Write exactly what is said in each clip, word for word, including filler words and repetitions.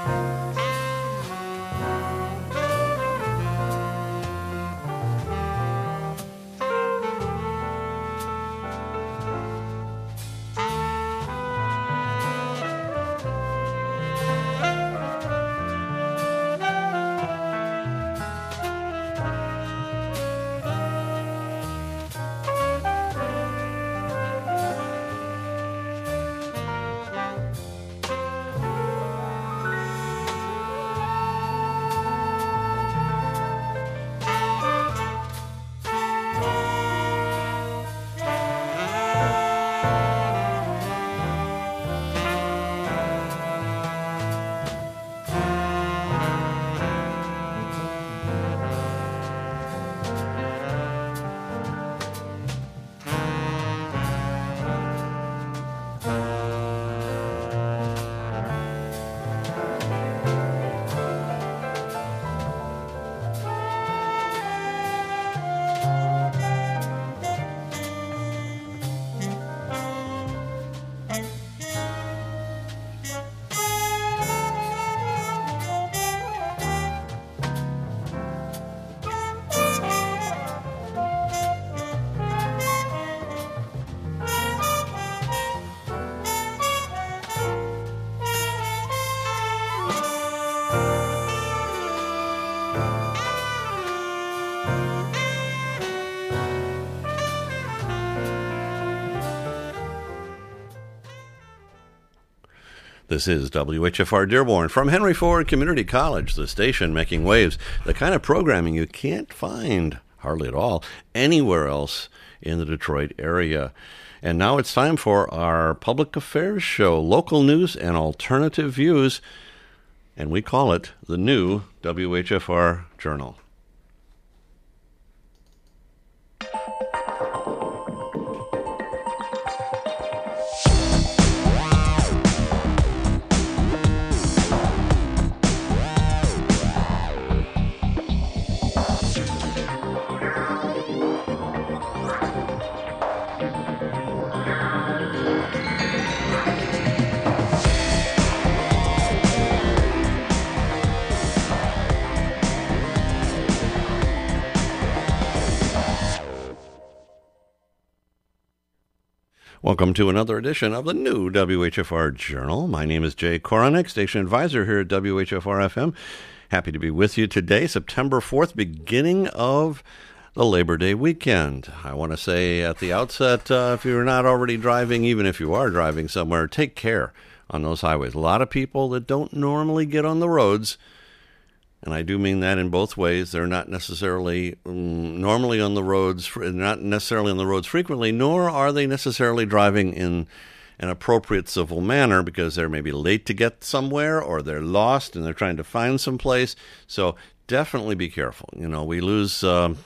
This is W H F R Dearborn from Henry Ford Community College, the station making waves, the kind of programming you can't find hardly at all anywhere else in the Detroit area. And now it's time for our public affairs show, local news and alternative views, and we call it the new W H F R Journal. Welcome to another edition of the new W H F R Journal. My name is Jay Koronek, station advisor here at W H F R F M. Happy to be with you today, September fourth, beginning of the Labor Day weekend. I want to say at the outset, uh, if you're not already driving, even if you are driving somewhere, take care on those highways. A lot of people that don't normally get on the roads, and I do mean that in both ways. They're not necessarily um, normally on the roads, not necessarily on the roads frequently, nor are they necessarily driving in an appropriate civil manner because they're maybe late to get somewhere or they're lost and they're trying to find some place. So definitely be careful. You know, we lose um,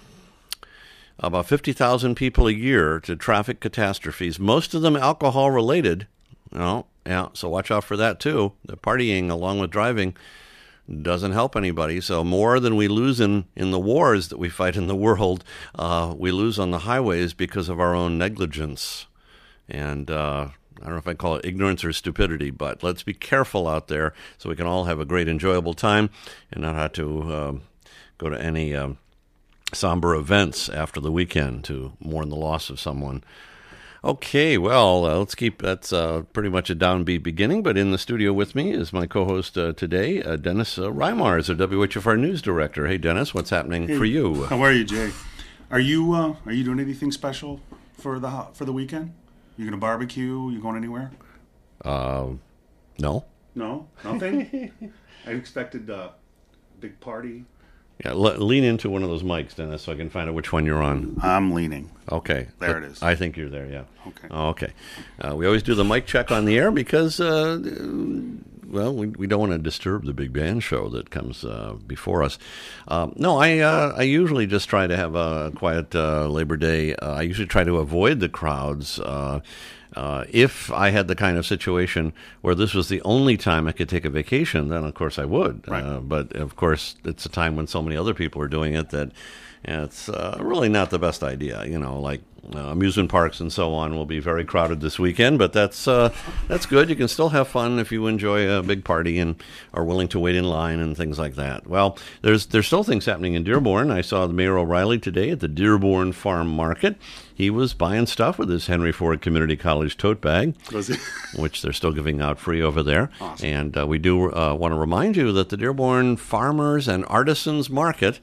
about fifty thousand people a year to traffic catastrophes, most of them alcohol related. You know, yeah, so watch out for that too. The partying along with driving doesn't help anybody. So more than we lose in, in the wars that we fight in the world, uh, we lose on the highways because of our own negligence. And uh, I don't know if I call it ignorance or stupidity, but let's be careful out there so we can all have a great, enjoyable time and not have to uh, go to any um, somber events after the weekend to mourn the loss of someone. Okay, well, uh, let's keep, that's uh, pretty much a downbeat beginning, but in the studio with me is my co-host uh, today, uh, Dennis uh, Reimars, our W H F R News Director. Hey, Dennis, what's happening hey, for you? How are you, Jay? Are you uh, are you doing anything special for the for the weekend? You going to barbecue? You going anywhere? Uh, no. No? Nothing? I expected a big party. Yeah, le- lean into one of those mics, Dennis, so I can find out which one you're on. I'm leaning. Okay. There it is. I think you're there, yeah. Okay. Oh, okay. Uh, we always do the mic check on the air because, uh, well, we, we don't want to disturb the big band show that comes uh, before us. Um, no, I uh, I usually just try to have a quiet uh, Labor Day. Uh, I usually try to avoid the crowds. Uh, uh, if I had the kind of situation where this was the only time I could take a vacation, then of course I would. Right. Uh, but of course, it's a time when so many other people are doing it that yeah, it's uh, really not the best idea. You know, like uh, amusement parks and so on will be very crowded this weekend, but that's uh, that's good. You can still have fun if you enjoy a big party and are willing to wait in line and things like that. Well, there's there's still things happening in Dearborn. I saw the Mayor O'Reilly today at the Dearborn Farm Market. He was buying stuff with his Henry Ford Community College tote bag, Was it? which they're still giving out free over there. Awesome. And uh, we do uh, want to remind you that the Dearborn Farmers and Artisans Market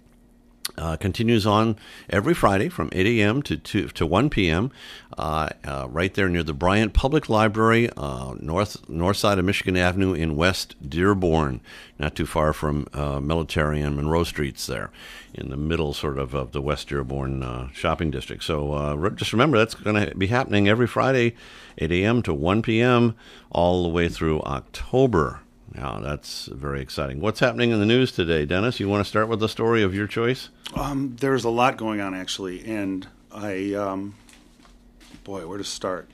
Uh, continues on every Friday from eight a.m. to two, to one p.m. Uh, uh, right there near the Bryant Public Library, uh, north north side of Michigan Avenue in West Dearborn, not too far from uh, Military and Monroe Streets there, in the middle sort of of the West Dearborn uh, shopping district. So uh, re- just remember, that's going to be happening every Friday, eight a.m. to one p.m., all the way through October. Now, that's very exciting. What's happening in the news today, Dennis? You want to start with the story of your choice? Um, there's a lot going on, actually, and I, um, boy, where to start?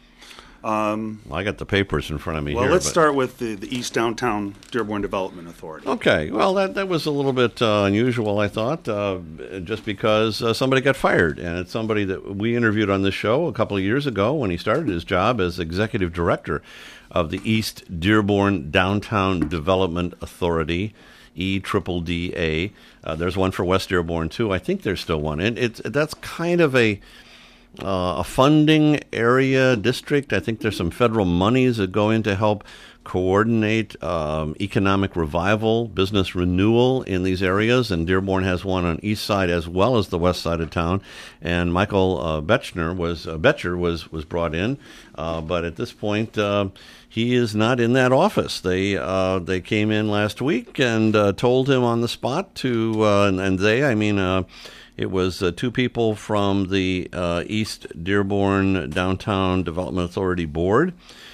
Um, Well, I got the papers in front of me well, here. let's but- start with the, the East Downtown Dearborn Development Authority. Okay, well, that, that was a little bit uh, unusual, I thought, uh, just because uh, somebody got fired. And it's somebody that we interviewed on this show a couple of years ago when he started his job as executive director of the East Dearborn Downtown Development Authority, E D D A. Uh, there's one for West Dearborn, too. I think there's still one. And it's that's kind of a... Uh, a funding area district. I think there's some federal monies that go in to help coordinate um, economic revival, business renewal in these areas. And Dearborn has one on east side as well as the west side of town. And Michael uh, Betchner was uh, Betcher was was brought in, uh, but at this point uh, he is not in that office. They uh, they came in last week and uh, told him on the spot to uh, and, and they I mean. Uh, It was uh, two people from the uh, East Dearborn Downtown Development Authority Board.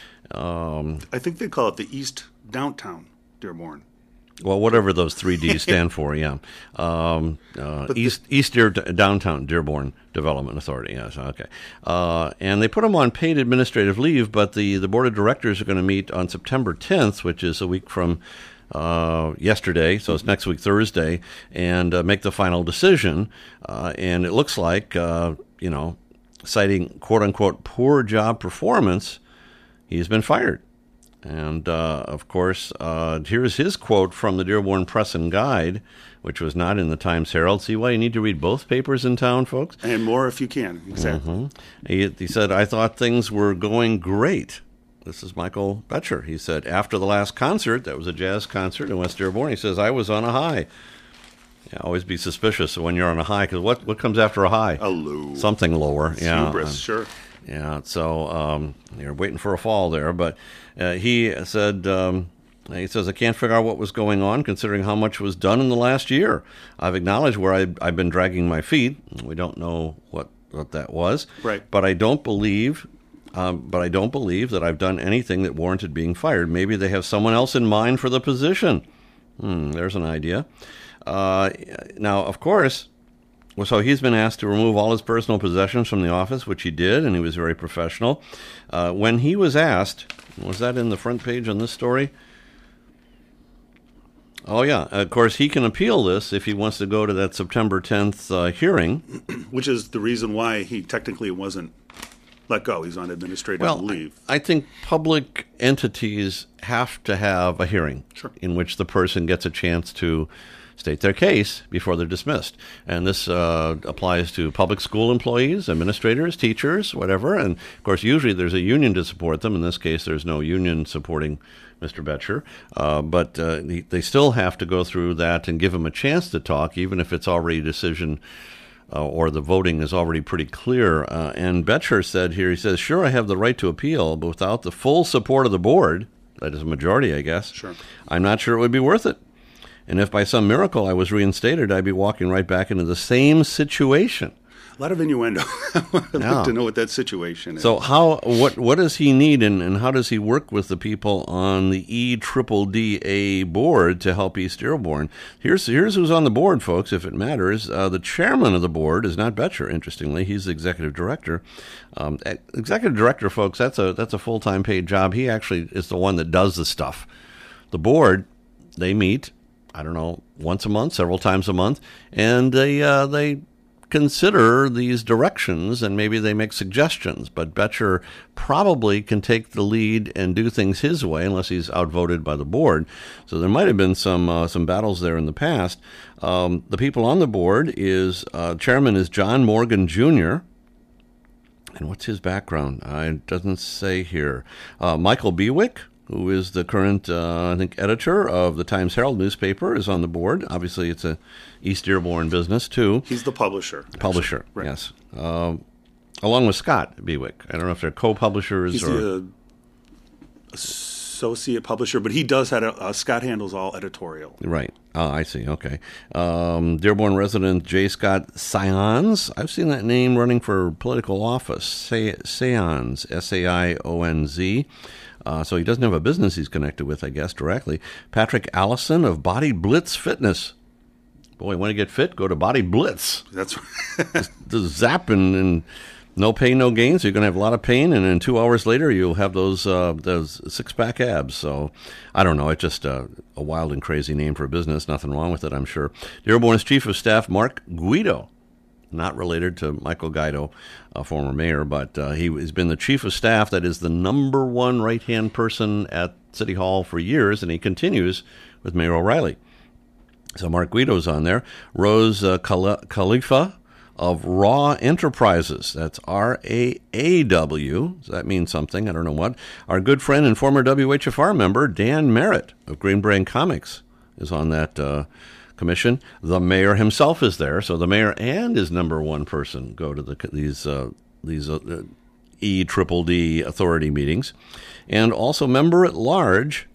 Um, I think they call it the East Downtown Dearborn. well, whatever those three Ds stand for, yeah. Um, uh, But East East Dear, Downtown Dearborn Development Authority, yes, okay. Uh, and they put them on paid administrative leave, but the, the board of directors are going to meet on September tenth, which is a week from Uh, yesterday, so it's next week Thursday, and uh, make the final decision. Uh, and it looks like, uh, you know, citing quote-unquote poor job performance, he's been fired. And, uh, of course, uh, here's his quote from the Dearborn Press and Guide, which was not in the Times Herald. See why you need to read both papers in town, folks? And more if you can, exactly. Mm-hmm. He, he said, I thought things were going great. This is Michael Betcher. He said, after the last concert, that was a jazz concert in West Dearborn, he says, I was on a high. Yeah, always be suspicious when you're on a high, because what, what comes after a high? A low. Something lower. Yeah. Hubris, Um, sure. Yeah, so um, you're waiting for a fall there. But uh, he said, um, he says, I can't figure out what was going on, considering how much was done in the last year. I've acknowledged where I, I've been dragging my feet. We don't know what, what that was. Right. But I don't believe... Um, but I don't believe that I've done anything that warranted being fired. Maybe they have someone else in mind for the position. Hmm, there's an idea. Uh, now, of course, well, so he's been asked to remove all his personal possessions from the office, which he did, and he was very professional. Uh, when he was asked, was that in the front page on this story? Oh, yeah. Of course, he can appeal this if he wants to go to that September tenth uh, hearing. Which is the reason why he technically wasn't let go. He's on administrative Well, leave. I think public entities have to have a hearing Sure. in which the person gets a chance to state their case before they're dismissed. And this uh, applies to public school employees, administrators, teachers, whatever. And, of course, usually there's a union to support them. In this case, there's no union supporting Mister Betcher. Uh, but uh, they still have to go through that and give him a chance to talk, even if it's already a decision Uh, or the voting is already pretty clear. Uh, and Betcher said here, he says, sure, I have the right to appeal, but without the full support of the board, that is a majority, I guess, Sure. I'm not sure it would be worth it. And if by some miracle I was reinstated, I'd be walking right back into the same situation. A lot of innuendo. I'd Yeah. like to know what that situation is. So how what what does he need, and, and how does he work with the people on the E D D A board to help East Dearborn? Here's here's who's on the board, folks, if it matters. Uh, the chairman of the board is not Betcher, interestingly. He's the executive director. Um, executive director, folks, that's a that's a full-time paid job. He actually is the one that does the stuff. The board, they meet, I don't know, once a month, several times a month, and they uh, they consider these directions, and maybe they make suggestions. But Boettcher probably can take the lead and do things his way, unless he's outvoted by the board. So there might have been some uh, some battles there in the past. Um, the people on the board is uh, chairman is John Morgan Junior And what's his background? Uh, it doesn't say here. Uh, Michael Bewick, who is the current, uh, I think, editor of the Times-Herald newspaper, is on the board. Obviously, it's a East Dearborn business, too. He's the publisher. Publisher, right. yes. Um, along with Scott Bewick. I don't know if they're co-publishers He's or... the associate publisher, but he does have a, uh, Scott handles all editorial. Right. Oh, I see. Okay. Um, Dearborn resident J. Scott Sions. I've seen that name running for political office. Sions, S A I O N Z. Uh, so he doesn't have a business he's connected with, I guess, directly. Patrick Allison of Body Blitz Fitness. Boy, you want to get fit? Go to Body Blitz. That's Just zap and, and no pain, no gain. So you're going to have a lot of pain, and then two hours later you'll have those uh, those six-pack abs. So I don't know. It's just a, a wild and crazy name for a business. Nothing wrong with it, I'm sure. Dearborn's Chief of Staff, Mark Guido. Not related to Michael Guido, a former mayor, but uh, he has been the chief of staff. That is the number one right-hand person at City Hall for years, and he continues with Mayor O'Reilly. So Mark Guido's on there. Rose uh, Khal- Khalifa of Raw Enterprises. That's R A A W. Does that mean something? I don't know what. Our good friend and former W H F R member, Dan Merritt of Green Brain Comics, is on that uh commission. The mayor himself is there, so the mayor and his number one person go to the these uh, these uh, E triple D authority meetings, and also member at large.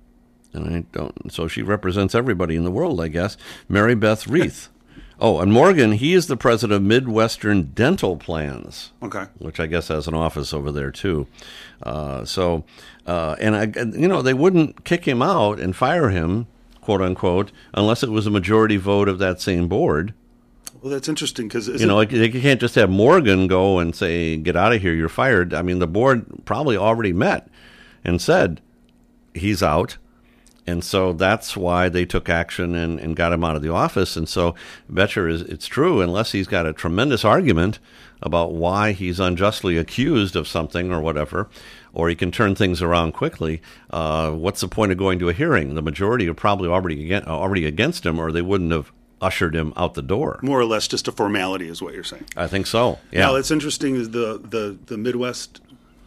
And I don't. So she represents everybody in the world, I guess. Mary Beth Reith. Oh, and Morgan, he is the president of Midwestern Dental Plans. okay. Which I guess has an office over there too. Uh, so, uh, and I, you know, they wouldn't kick him out and fire him, quote unquote, unless it was a majority vote of that same board. Well, that's interesting because you know, they can't just have Morgan go and say, "Get out of here, you're fired." I mean, the board probably already met and said he's out, and so that's why they took action and, and got him out of the office. And so, Boettcher is it's true, unless he's got a tremendous argument about why he's unjustly accused of something or whatever, or he can turn things around quickly. Uh, what's the point of going to a hearing? The majority are probably already against, already against him, or they wouldn't have ushered him out the door. More or less just a formality is what you're saying. I think so, yeah. Now, it's interesting is the, the, the Midwest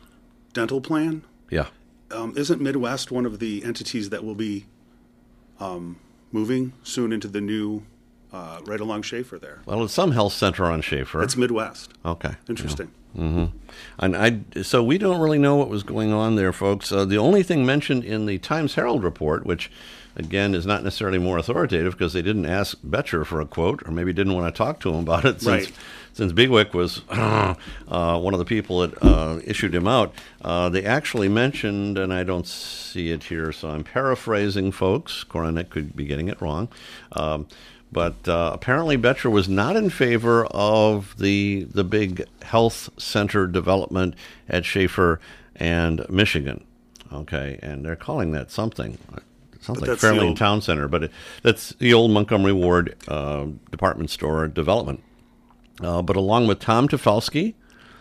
Dental Plan. Yeah. Um, isn't Midwest one of the entities that will be um, moving soon into the new uh, right along Schaefer there? Well, it's some health center on Schaefer. It's Midwest. Okay. Interesting. Yeah. Mm-hmm. And I, so we don't really know what was going on there, folks. Uh, the only thing mentioned in the Times-Herald report, which, again, is not necessarily more authoritative because they didn't ask Boettcher for a quote, or maybe didn't want to talk to him about it since right. since Bewick was uh, one of the people that uh, issued him out. Uh, they actually mentioned, and I don't see it here, so I'm paraphrasing, folks. Coronet could be getting it wrong. Um, But uh, apparently Boettcher was not in favor of the the big health center development at Schaefer and Michigan. Okay, and they're calling that something. It sounds But like that's the Fairlane old- Town Center, but it, that's the old Montgomery Ward uh, department store development. Uh, but along with Tom Tefelsky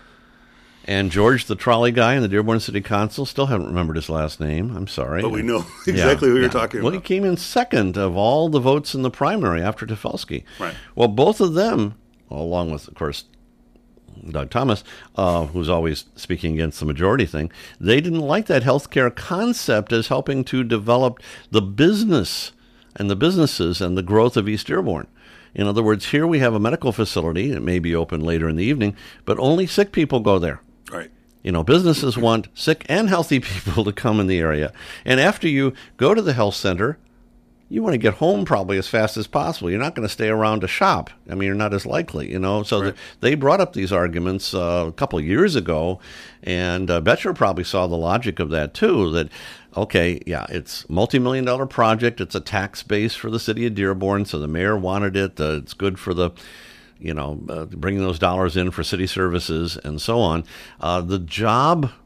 and George, the trolley guy in the Dearborn City Council, still haven't remembered his last name. I'm sorry. But we know exactly Yeah, who you're yeah. talking Well, about. he came in second of all the votes in the primary after Tefelsky. Right. Well, both of them, along with, of course, Doug Thomas, uh, who's always speaking against the majority thing, they didn't like that healthcare concept as helping to develop the business and the businesses and the growth of East Dearborn. In other words, here we have a medical facility. It may be open later in the evening, but only sick people go there. Right. You know, businesses want sick and healthy people to come in the area. And after you go to the health center, you want to get home probably as fast as possible. You're not going to stay around to shop. I mean, you're not as likely, you know. So Right. the, they brought up these arguments uh, a couple of years ago, and uh, Boettcher probably saw the logic of that too, that, okay, yeah, it's a multi-million dollar project. It's a tax base for the city of Dearborn, so the mayor wanted it. Uh, it's good for the, you know, uh, bringing those dollars in for city services and so on. Uh, the job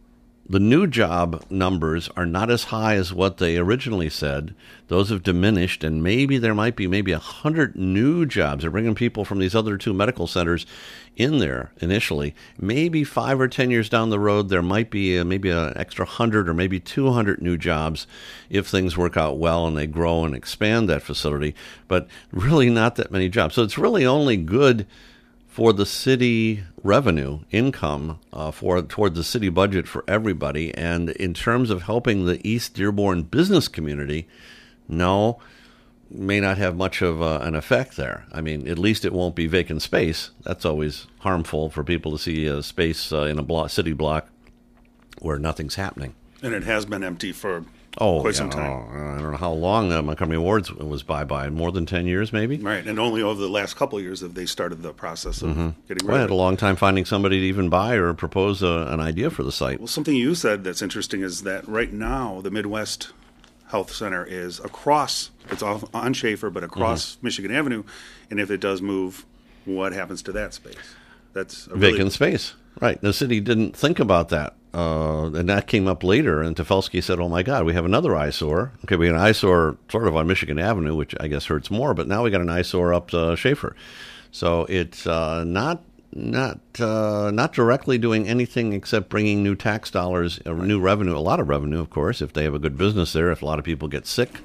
the new job numbers are not as high as what they originally said. Those have diminished, and maybe there might be maybe a hundred new jobs. They're bringing people from these other two medical centers in there initially. Maybe five or ten years down the road, there might be a, maybe an extra hundred or maybe two hundred new jobs if things work out well and they grow and expand that facility. But really not that many jobs. So it's really only good for the city revenue income, uh, for toward the city budget for everybody. And in terms of helping the East Dearborn business community, no, may not have much of uh, an effect there. I mean, at least it won't be vacant space. That's always harmful for people to see a space uh, in a block, city block where nothing's happening. And it has been empty for Oh, quite yeah, some time. oh, I don't know how long uh, Montgomery Ward's was bye-bye. More than ten years, maybe? Right, and only over the last couple of years have they started the process of Mm-hmm. getting Well, I rid had of a it. long time finding somebody to even buy or propose a, an idea for the site. Well, something you said that's interesting is that right now the Midwest Health Center is across, it's off on Schaefer, but across Mm-hmm. Michigan Avenue, and if it does move, what happens to that space? That's a Vacant really, space. Right. The city didn't think about that. Uh, and that came up later, and Tefelsky said, oh, my God, we have another eyesore. Okay, we got an eyesore sort of on Michigan Avenue, which I guess hurts more, but now we got an eyesore up uh, Schaefer. So it's uh, not not uh, not directly doing anything except bringing new tax dollars, uh, new revenue, a lot of revenue, of course, if they have a good business there, if a lot of people get sick.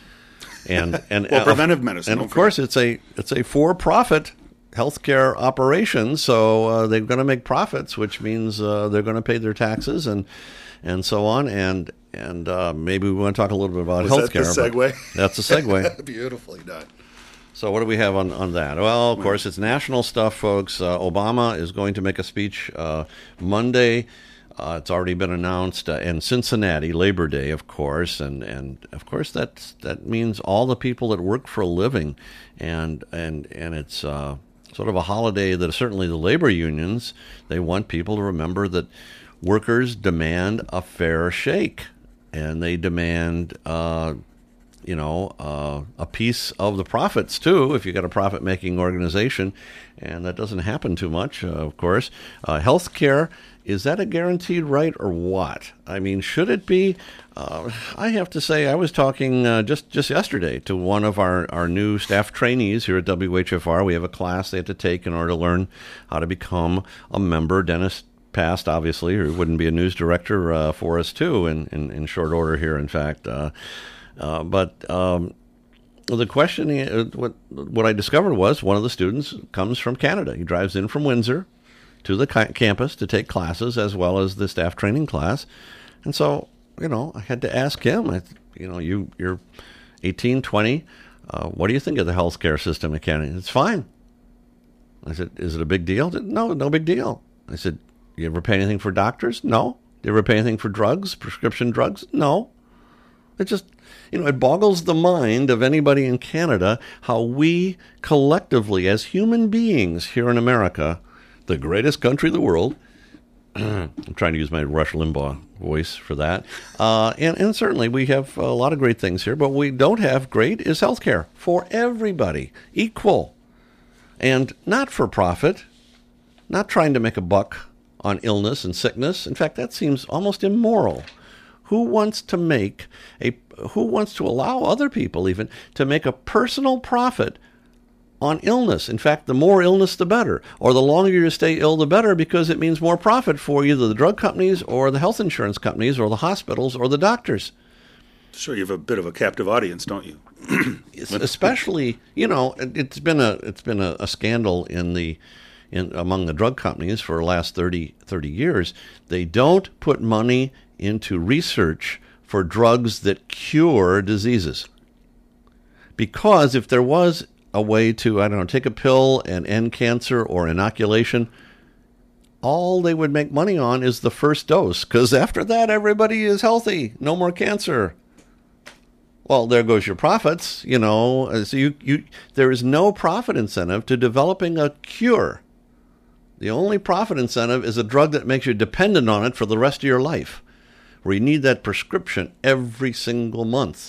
And, and well, uh, preventive medicine. And don't of course, it's a it's a for-profit healthcare operation, so uh, they're going to make profits, which means uh, they're going to pay their taxes and and so on. And and uh, maybe we want to talk a little bit about Was healthcare. that the segue? That's a segue. forget. Beautifully done. So what do we have on, on that? Well, of course, it's national stuff, folks. Uh, Obama is going to make a speech uh, Monday. Uh, it's already been announced uh, in Cincinnati, Labor Day, of course, and, and of course that's, that means all the people that work for a living, and and and it's uh, sort of a holiday that certainly the labor unions, they want people to remember that workers demand a fair shake, and they demand uh, you know, uh, a piece of the profits, too, if you got a profit-making organization, and that doesn't happen too much, uh, of course. Uh, health care, is that a guaranteed right or what? I mean, should it be? Uh, I have to say, I was talking uh, just, just yesterday to one of our, our new staff trainees here at W H F R. We have a class they have to take in order to learn how to become a member. Dennis passed, obviously, or wouldn't be a news director uh, for us, too, in, in, in short order here, in fact. Uh, Uh, but um, the question, uh, what what I discovered was one of the students comes from Canada. He drives in from Windsor to the ca- campus to take classes as well as the staff training class. And so, you know, I had to ask him, I, you know, you, you're eighteen, twenty. Uh, what do you think of the healthcare system in Canada? It's fine. I said, is it a big deal? Said, no, no big deal. I said, you ever pay anything for doctors? No. Do you ever pay anything for drugs, prescription drugs? No. It just, you know, it boggles the mind of anybody in Canada how we collectively, as human beings here in America, the greatest country in the world, I'm trying to use my Rush Limbaugh voice for that, uh, and, and certainly we have a lot of great things here, but what we don't have great is health care for everybody, equal, and not for profit, not trying to make a buck on illness and sickness. In fact, that seems almost immoral. Who wants to make a, who wants to allow other people even to make a personal profit on illness? In fact, the more illness, the better. Or the longer you stay ill, the better, because it means more profit for either the drug companies or the health insurance companies or the hospitals or the doctors. Sure, you have a bit of a captive audience, don't you? Especially, you know, it's been a it's been a, a scandal in the in among the drug companies for the last thirty, thirty years. They don't put money into research for drugs that cure diseases. Because if there was a way to, I don't know, take a pill and end cancer or inoculation, all they would make money on is the first dose, because after that, everybody is healthy. No more cancer. Well, there goes your profits, you know. So you, you, there is no profit incentive to developing a cure. The only profit incentive is a drug that makes you dependent on it for the rest of your life, where you need that prescription every single month.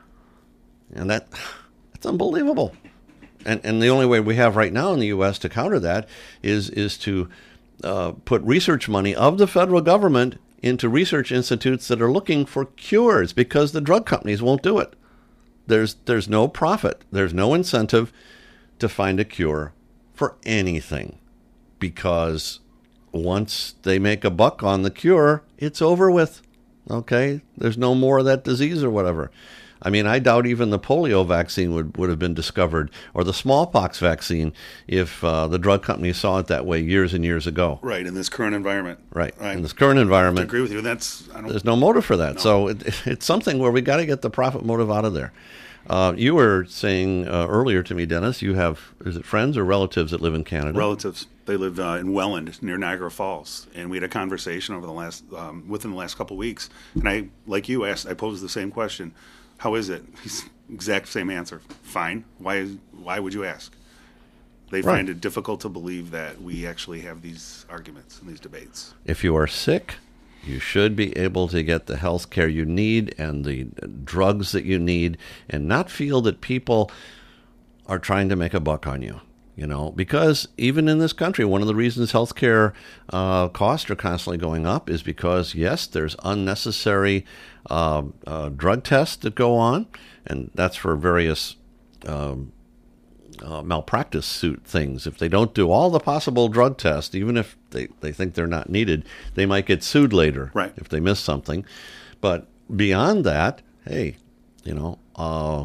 And that that's unbelievable. And and the only way we have right now in the U S to counter that is is to uh, put research money of the federal government into research institutes that are looking for cures because the drug companies won't do it. There's there's no profit. There's no incentive to find a cure for anything, because once they make a buck on the cure, it's over with. Okay? There's no more of that disease or whatever. I mean, I doubt even the polio vaccine would, would have been discovered, or the smallpox vaccine, if uh, the drug companies saw it that way years and years ago. Right, in this current environment. Right, right. in this current environment. I agree with you. That's I don't, there's no motive for that. No. So it, it's something where we got to get the profit motive out of there. Uh, you were saying uh, earlier to me, Dennis, you have, is it friends or relatives that live in Canada? Relatives. They live uh, in Welland, near Niagara Falls, and we had a conversation over the last, um, within the last couple of weeks. And I, like you asked, I posed the same question: how is it? He's exact same answer. Fine. Why? Is, why would you ask? They Right. find it difficult to believe that we actually have these arguments and these debates. If you are sick, you should be able to get the health care you need and the drugs that you need, and not feel that people are trying to make a buck on you. You know, because even in this country, one of the reasons healthcare uh, costs are constantly going up is because, yes, there's unnecessary uh, uh, drug tests that go on, and that's for various um, uh, malpractice suit things. If they don't do all the possible drug tests, even if they, they think they're not needed, they might get sued later Right. if they miss something. But beyond that, hey, you know, uh,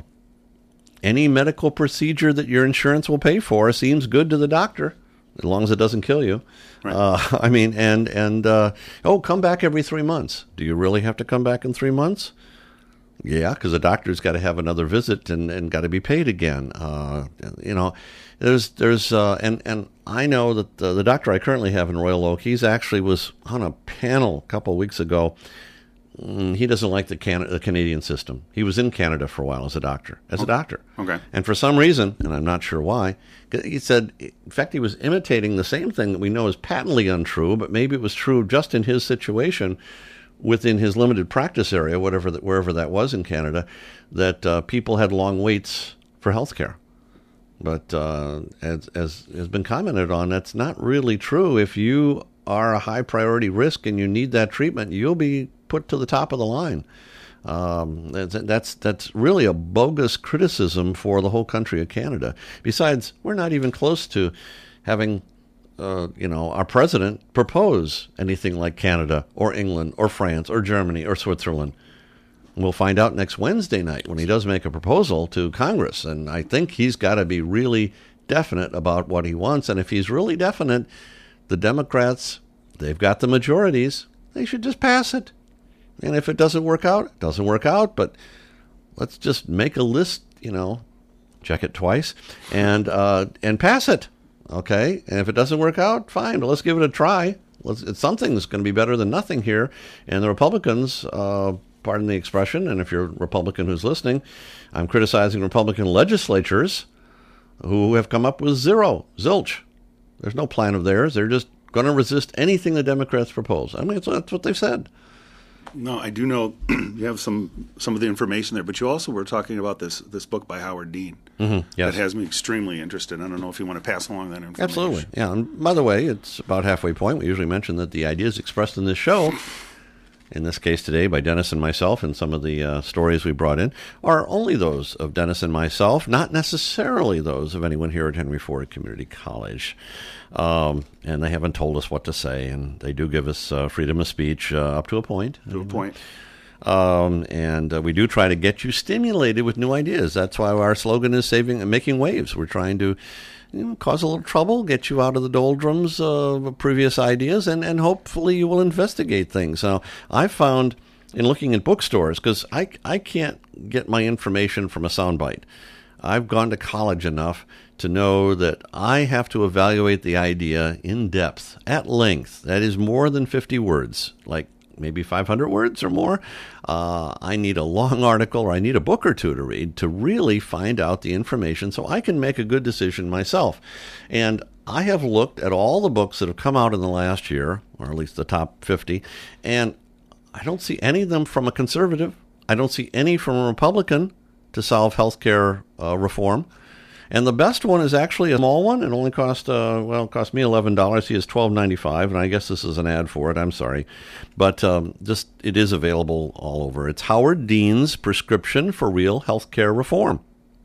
any medical procedure that your insurance will pay for seems good to the doctor, as long as it doesn't kill you. Right. Uh, I mean, and, and uh, oh, come back every three months. Do you really have to come back in three months? Yeah, because the doctor's got to have another visit and, and got to be paid again. Uh, you know, there's, there's uh, and, and I know that the, the doctor I currently have in Royal Oak, he's actually was on a panel a couple of weeks ago. He doesn't like the, Can- the Canadian system. He was in Canada for a while as a doctor, as a doctor. Okay. And for some reason, and I'm not sure why, he said, in fact, he was imitating the same thing that we know is patently untrue, but maybe it was true just in his situation within his limited practice area, whatever that, wherever that was in Canada, that uh, people had long waits for health care. But uh, as, as has been commented on, that's not really true. If you are a high priority risk and you need that treatment, you'll be put to the top of the line. Um, that's, that's that's really a bogus criticism for the whole country of Canada. Besides, we're not even close to having, uh, you know, our president propose anything like Canada or England or France or Germany or Switzerland. We'll find out next Wednesday night when he does make a proposal to Congress, and I think he's got to be really definite about what he wants. And if he's really definite, the Democrats, they've got the majorities. They should just pass it. And if it doesn't work out, it doesn't work out. But let's just make a list, you know, check it twice, and uh, and pass it, okay? And if it doesn't work out, fine. But let's give it a try. Let's, it's, something's going to be better than nothing here. And the Republicans, uh, pardon the expression, and if you're a Republican who's listening, I'm criticizing Republican legislatures who have come up with zero, zilch. There's no plan of theirs. They're just going to resist anything the Democrats propose. I mean, that's, that's what they've said. No, I do know you have some some of the information there, but you also were talking about this this book by Howard Dean. Mm-hmm. Yes. That has me extremely interested. I don't know if you want to pass along that information. Absolutely. Yeah. And by the way, it's about halfway point. We usually mention that the ideas expressed in this show, in this case today by Dennis and myself, and some of the uh, stories we brought in, are only those of Dennis and myself, not necessarily those of anyone here at Henry Ford Community College. Um, and they haven't told us what to say, and they do give us uh, freedom of speech uh, up to a point. To a point. Um, and uh, we do try to get you stimulated with new ideas. That's why our slogan is saving and making waves. We're trying to, you know, cause a little trouble, get you out of the doldrums of previous ideas, and, and hopefully you will investigate things. Now, I've found in looking at bookstores, because I, I can't get my information from a soundbite. I've gone to college enough to know that I have to evaluate the idea in depth, at length. That is more than fifty words, like maybe five hundred words or more. Uh, I need a long article, or I need a book or two to read to really find out the information so I can make a good decision myself. And I have looked at all the books that have come out in the last year, or at least the top fifty, and I don't see any of them from a conservative. I don't see any from a Republican to solve health care uh, reform. And the best one is actually a small one. It only cost, uh, well, it cost me eleven dollars. He has twelve ninety-five, and I guess this is an ad for it. I'm sorry. But um, just it is available all over. It's Howard Dean's Prescription for Real Healthcare Reform.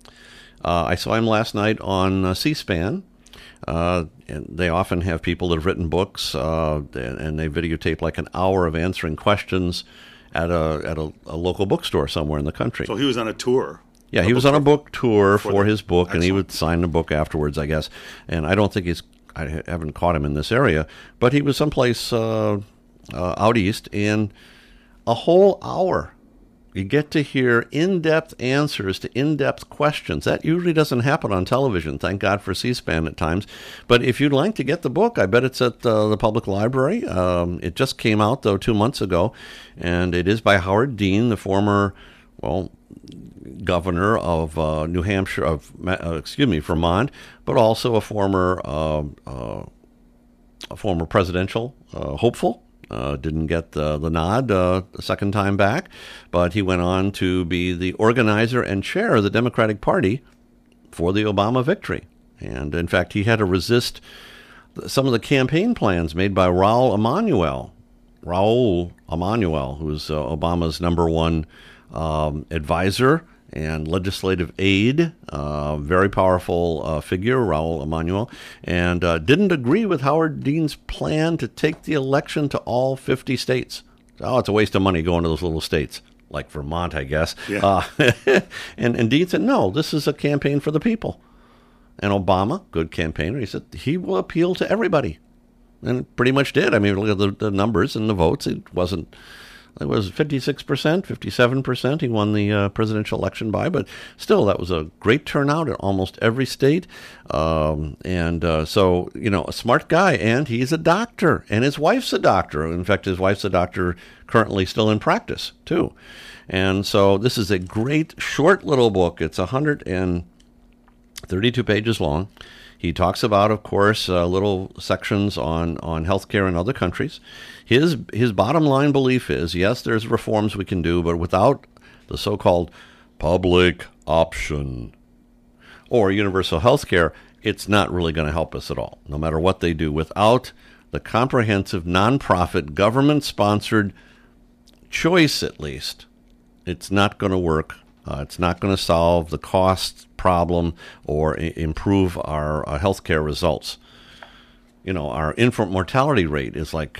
Uh, I saw him last night on uh, C-SPAN. Uh, and they often have people that have written books, uh, and, and they videotape like an hour of answering questions at a at a, a local bookstore somewhere in the country. So he was on a tour. Yeah, he was on a book tour for, for his book, Excellent. And he would sign the book afterwards, I guess. And I don't think he's, I haven't caught him in this area, but he was someplace uh, uh, out east, and a whole hour. You get to hear in-depth answers to in-depth questions. That usually doesn't happen on television. Thank God for C-SPAN at times. But if you'd like to get the book, I bet it's at uh, the public library. Um, it just came out, though, two months ago, and it is by Howard Dean, the former, well, governor of uh, New Hampshire, of uh, excuse me, Vermont, but also a former uh, uh, a former presidential uh, hopeful. Uh, didn't get the, the nod uh, the second time back, but he went on to be the organizer and chair of the Democratic Party for the Obama victory. And in fact, he had to resist some of the campaign plans made by Raul Emanuel. Raul Emanuel, who's uh, Obama's number one um, advisor and legislative aide, uh, very powerful uh, figure, Raul Emanuel, and uh, didn't agree with Howard Dean's plan to take the election to all fifty states. Oh, it's a waste of money going to those little states, like Vermont, I guess. Yeah. Uh, and, and Dean said, no, this is a campaign for the people. And Obama, good campaigner, he said he will appeal to everybody. And it pretty much did. I mean, look at the, the numbers and the votes. It wasn't... It was fifty-six percent, fifty-seven percent he won the uh, presidential election by, but still, that was a great turnout in almost every state. Um, and uh, so, you know, a smart guy, and he's a doctor, and his wife's a doctor. In fact, his wife's a doctor currently still in practice, too. And so this is a great, short little book. It's one hundred thirty-two pages long. He talks about, of course, uh, little sections on, on healthcare in other countries. His his bottom line belief is, yes, there's reforms we can do, but without the so-called public option or universal healthcare, it's not really going to help us at all, no matter what they do. Without the comprehensive, nonprofit, government-sponsored choice, at least, it's not going to work. Uh, it's not going to solve the cost problem or I- improve our uh, healthcare results. You know, our infant mortality rate is like,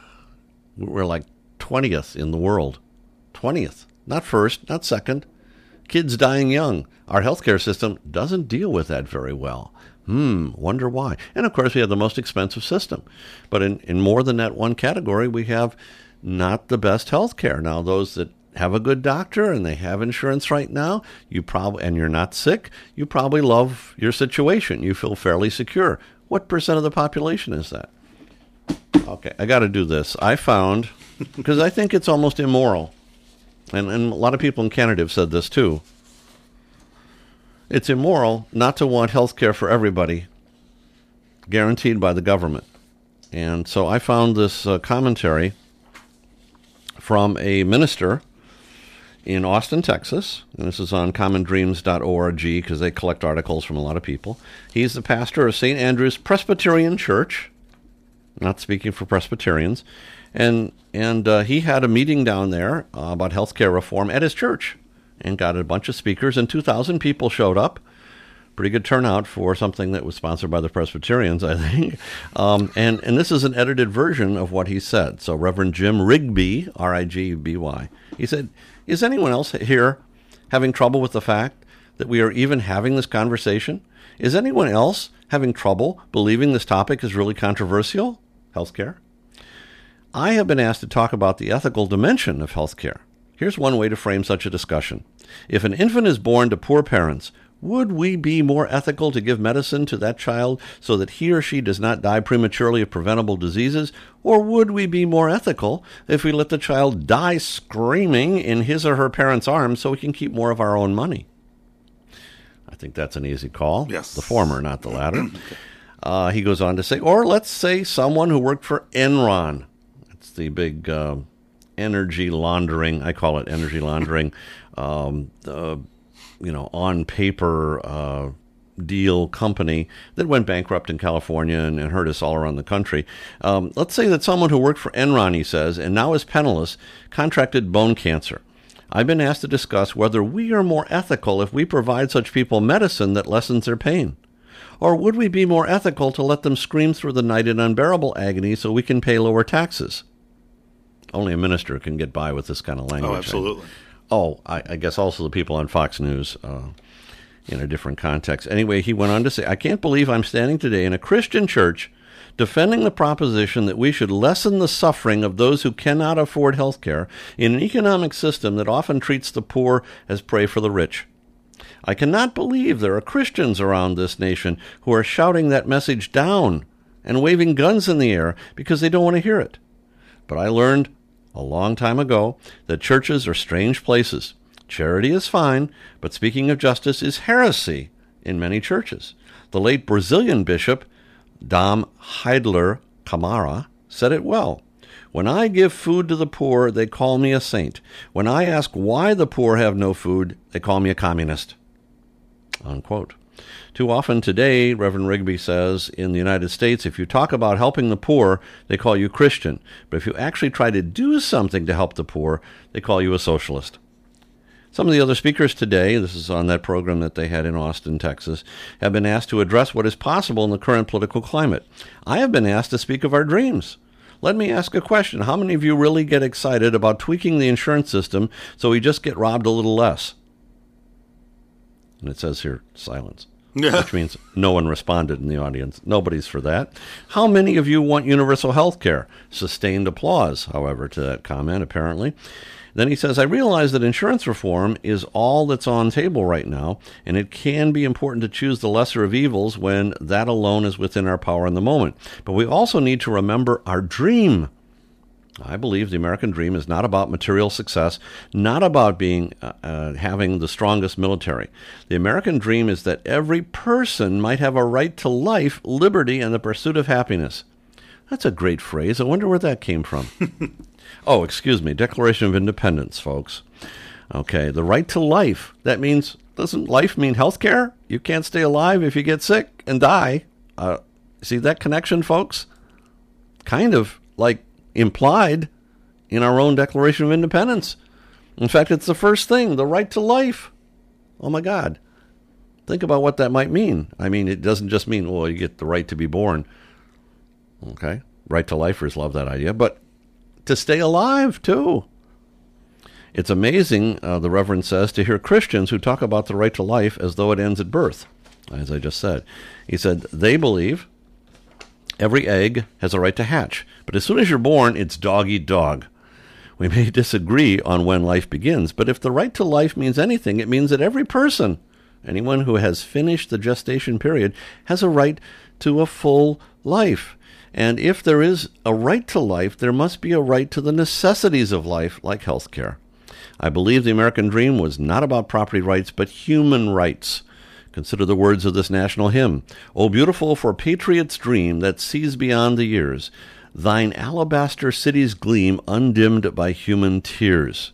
we're like twentieth in the world. twentieth. Not first, not second. Kids dying young. Our healthcare system doesn't deal with that very well. Hmm, wonder why. And of course, we have the most expensive system. But in, in more than that one category, we have not the best healthcare. Now, those that have a good doctor and they have insurance right now, you probably, and you're not sick, you probably love your situation. You feel fairly secure. What percent of the population is that? Okay, I got to do this. I found, because I think it's almost immoral, and, and a lot of people in Canada have said this too, it's immoral not to want health care for everybody guaranteed by the government. And so I found this uh, commentary from a minister in Austin, Texas, and this is on common dreams dot org because they collect articles from a lot of people. He's the pastor of Saint Andrew's Presbyterian Church, not speaking for Presbyterians, and and uh, he had a meeting down there uh, about healthcare reform at his church and got a bunch of speakers, and two thousand people showed up. Pretty good turnout for something that was sponsored by the Presbyterians, I think. Um, and, and this is an edited version of what he said. So Reverend Jim Rigby, R I G B Y, he said, is anyone else here having trouble with the fact that we are even having this conversation? Is anyone else having trouble believing this topic is really controversial? Healthcare. I have been asked to talk about the ethical dimension of healthcare. Here's one way to frame such a discussion. If an infant is born to poor parents, would we be more ethical to give medicine to that child so that he or she does not die prematurely of preventable diseases? Or would we be more ethical if we let the child die screaming in his or her parents' arms so we can keep more of our own money? I think that's an easy call. Yes. The former, not the latter. uh, he goes on to say, or let's say someone who worked for Enron. It's the big uh, energy laundering, I call it energy laundering, um, uh, you know, on paper, uh, deal company that went bankrupt in California and, and hurt us all around the country. Um, let's say that someone who worked for Enron, he says, and now is penniless, contracted bone cancer. I've been asked to discuss whether we are more ethical if we provide such people medicine that lessens their pain. Or would we be more ethical to let them scream through the night in unbearable agony so we can pay lower taxes? Only a minister can get by with this kind of language. Oh, absolutely. Oh, I, I guess also the people on Fox News uh, in a different context. Anyway, he went on to say, I can't believe I'm standing today in a Christian church defending the proposition that we should lessen the suffering of those who cannot afford health care in an economic system that often treats the poor as prey for the rich. I cannot believe there are Christians around this nation who are shouting that message down and waving guns in the air because they don't want to hear it. But I learned a long time ago that churches are strange places. Charity is fine, but speaking of justice is heresy in many churches. The late Brazilian bishop, Dom Heidler Camara, said it well. When I give food to the poor, they call me a saint. When I ask why the poor have no food, they call me a communist. Unquote. Too often today, Reverend Rigby says, in the United States, if you talk about helping the poor, they call you Christian. But if you actually try to do something to help the poor, they call you a socialist. Some of the other speakers today, this is on that program that they had in Austin, Texas, have been asked to address what is possible in the current political climate. I have been asked to speak of our dreams. Let me ask a question. How many of you really get excited about tweaking the insurance system so we just get robbed a little less? And it says here, silence, yeah. Which means no one responded in the audience. Nobody's for that. How many of you want universal health care? Sustained applause, however, to that comment, apparently. Then he says, I realize that insurance reform is all that's on table right now, and it can be important to choose the lesser of evils when that alone is within our power in the moment. But we also need to remember our dream. I believe the American dream is not about material success, not about being uh, uh, having the strongest military. The American dream is that every person might have a right to life, liberty, and the pursuit of happiness. That's a great phrase. I wonder where that came from. Oh, excuse me, Declaration of Independence, folks. Okay, the right to life. That means, doesn't life mean health care? You can't stay alive if you get sick and die. Uh, see that connection, folks? Kind of like implied in our own Declaration of Independence. In fact, it's the first thing, the right to life. Oh, my God. Think about what that might mean. I mean, it doesn't just mean, well, you get the right to be born. Okay, right to lifers love that idea, but to stay alive, too. It's amazing, uh, the Reverend says, to hear Christians who talk about the right to life as though it ends at birth, as I just said. He said they believe every egg has a right to hatch, but as soon as you're born, it's dog eat dog. We may disagree on when life begins, but if the right to life means anything, it means that every person, anyone who has finished the gestation period, has a right to a full life. And if there is a right to life, there must be a right to the necessities of life, like health care. I believe the American dream was not about property rights, but human rights. Consider the words of this national hymn. O beautiful for patriot's dream that sees beyond the years, thine alabaster cities gleam undimmed by human tears.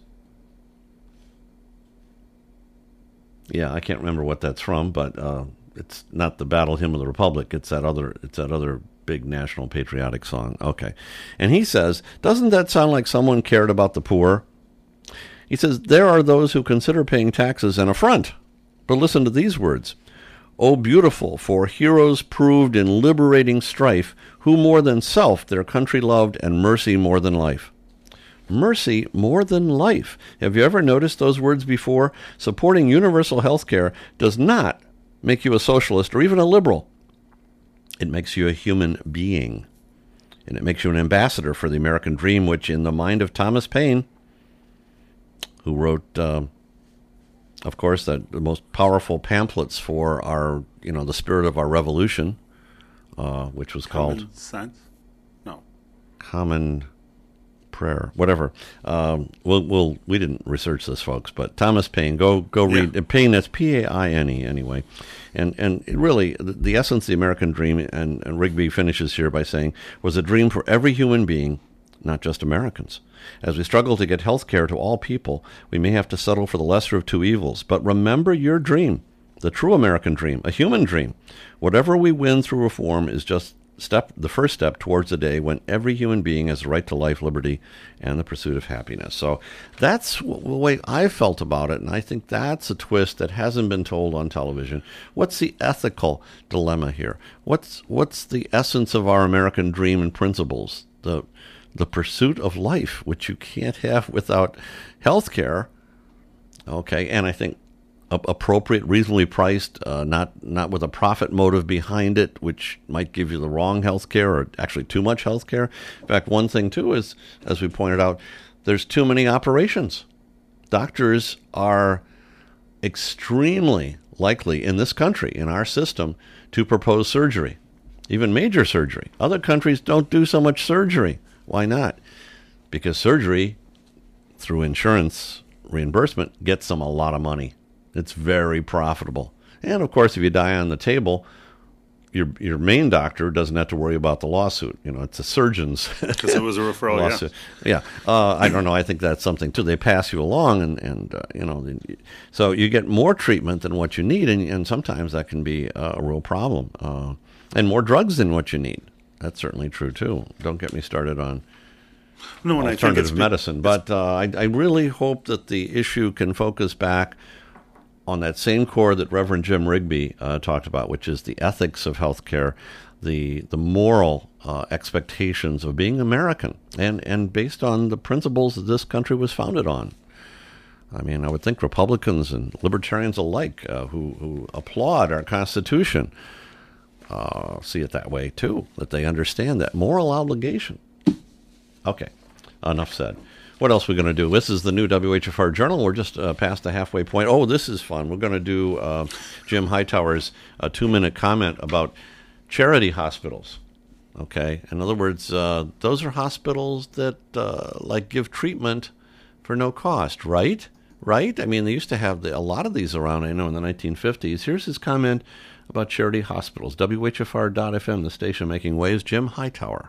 Yeah, I can't remember what that's from, but uh, it's not the Battle Hymn of the Republic. It's that other. It's that other big national patriotic song. Okay, and he says, doesn't that sound like someone cared about the poor? He says there are those who consider paying taxes an affront, but listen to these words: "O beautiful for heroes proved in liberating strife, who more than self their country loved, and mercy more than life." Mercy more than life. Have you ever noticed those words before? Supporting universal health care does not make you a socialist or even a liberal. It makes you a human being. And it makes you an ambassador for the American dream, which in the mind of Thomas Paine, who wrote, uh, of course, that the most powerful pamphlets for our, you know, the spirit of our revolution, uh, which was Common called sense? No. Common Prayer, whatever. Um, we'll, we'll, we didn't research this, folks, but Thomas Paine, go go read. Yeah. Paine, that's P A I N E anyway. And and it really, the, the essence of the American dream, and, and Rigby finishes here by saying, was a dream for every human being, not just Americans. As we struggle to get health care to all people, we may have to settle for the lesser of two evils. But remember your dream. the true American dream, a human dream. Whatever we win through reform is just step, the first step towards the day when every human being has the right to life, liberty, and the pursuit of happiness. So that's the way I felt about it, and I think that's a twist that hasn't been told on television. What's the ethical dilemma here? What's what's the essence of our American dream and principles? The the pursuit of life, which you can't have without health care. Okay, and I think appropriate, reasonably priced, uh, not not with a profit motive behind it, which might give you the wrong health care or actually too much health care. In fact, one thing, too, is, as we pointed out, there's too many operations. Doctors are extremely likely in this country, in our system, to propose surgery, even major surgery. Other countries don't do so much surgery. Why not? Because surgery, through insurance reimbursement, gets them a lot of money. It's very profitable. And, of course, if you die on the table, your your main doctor doesn't have to worry about the lawsuit. You know, it's a surgeon's because it was a referral, lawsuit. Yeah. yeah. Uh, I don't know. I think that's something, too. They pass you along, and, and uh, you know, so you get more treatment than what you need, and, and sometimes that can be a real problem. Uh, and more drugs than what you need. That's certainly true, too. Don't get me started on no, and alternative I think it's medicine. But uh, I, I really hope that the issue can focus back on that same core that Reverend Jim Rigby uh, talked about, which is the ethics of healthcare, the the moral uh, expectations of being American, and, and based on the principles that this country was founded on. I mean, I would think Republicans and libertarians alike uh, who, who applaud our Constitution uh, see it that way, too, that they understand that moral obligation. Okay, enough said. What else are we going to do? This is the new W H F R Journal. We're just uh, past the halfway point. Oh, this is fun. We're going to do uh, Jim Hightower's uh, two-minute comment about charity hospitals. Okay? In other words, uh, those are hospitals that, uh, like, give treatment for no cost, right? Right? I mean, they used to have the, a lot of these around, I know, in the nineteen fifties. Here's his comment about charity hospitals. W H F R dot F M, the station making waves. Jim Hightower.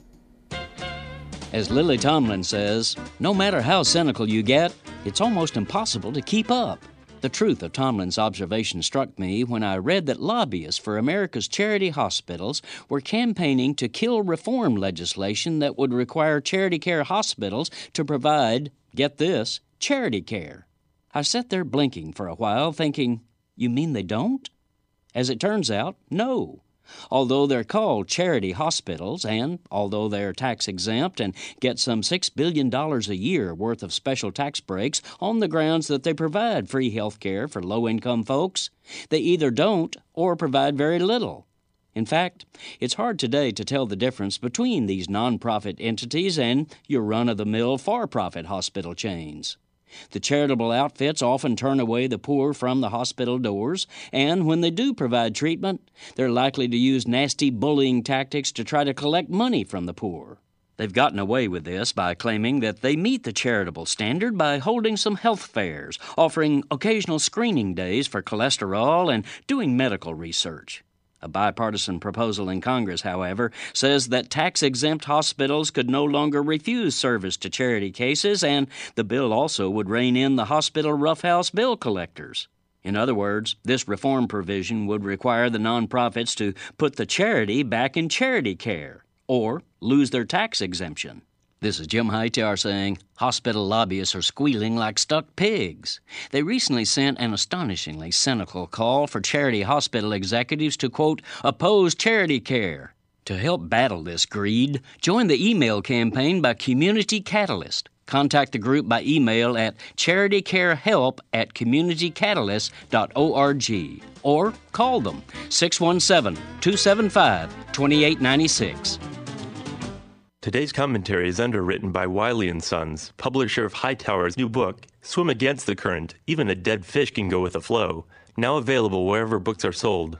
As Lily Tomlin says, no matter how cynical you get, it's almost impossible to keep up. The truth of Tomlin's observation struck me when I read that lobbyists for America's charity hospitals were campaigning to kill reform legislation that would require charity care hospitals to provide, get this, charity care. I sat there blinking for a while, thinking, you mean they don't? As it turns out, no. Although they're called charity hospitals, and although they're tax-exempt and get some six billion dollars a year worth of special tax breaks on the grounds that they provide free health care for low-income folks, they either don't or provide very little. In fact, it's hard today to tell the difference between these nonprofit entities and your run-of-the-mill for-profit hospital chains. The charitable outfits often turn away the poor from the hospital doors, and when they do provide treatment, they're likely to use nasty bullying tactics to try to collect money from the poor. They've gotten away with this by claiming that they meet the charitable standard by holding some health fairs, offering occasional screening days for cholesterol, and doing medical research. A bipartisan proposal in Congress, however, says that tax-exempt hospitals could no longer refuse service to charity cases, and the bill also would rein in the hospital roughhouse bill collectors. In other words, this reform provision would require the nonprofits to put the charity back in charity care, or lose their tax exemption. This is Jim Hightower saying, hospital lobbyists are squealing like stuck pigs. They recently sent an astonishingly cynical call for charity hospital executives to, quote, oppose charity care. To help battle this greed, join the email campaign by Community Catalyst. Contact the group by email at charitycarehelp at communitycatalyst dot org or call them six one seven, two seven five, two eight nine six. Today's commentary is underwritten by Wiley and Sons, publisher of Hightower's new book, Swim Against the Current, Even a Dead Fish Can Go with the Flow, now available wherever books are sold.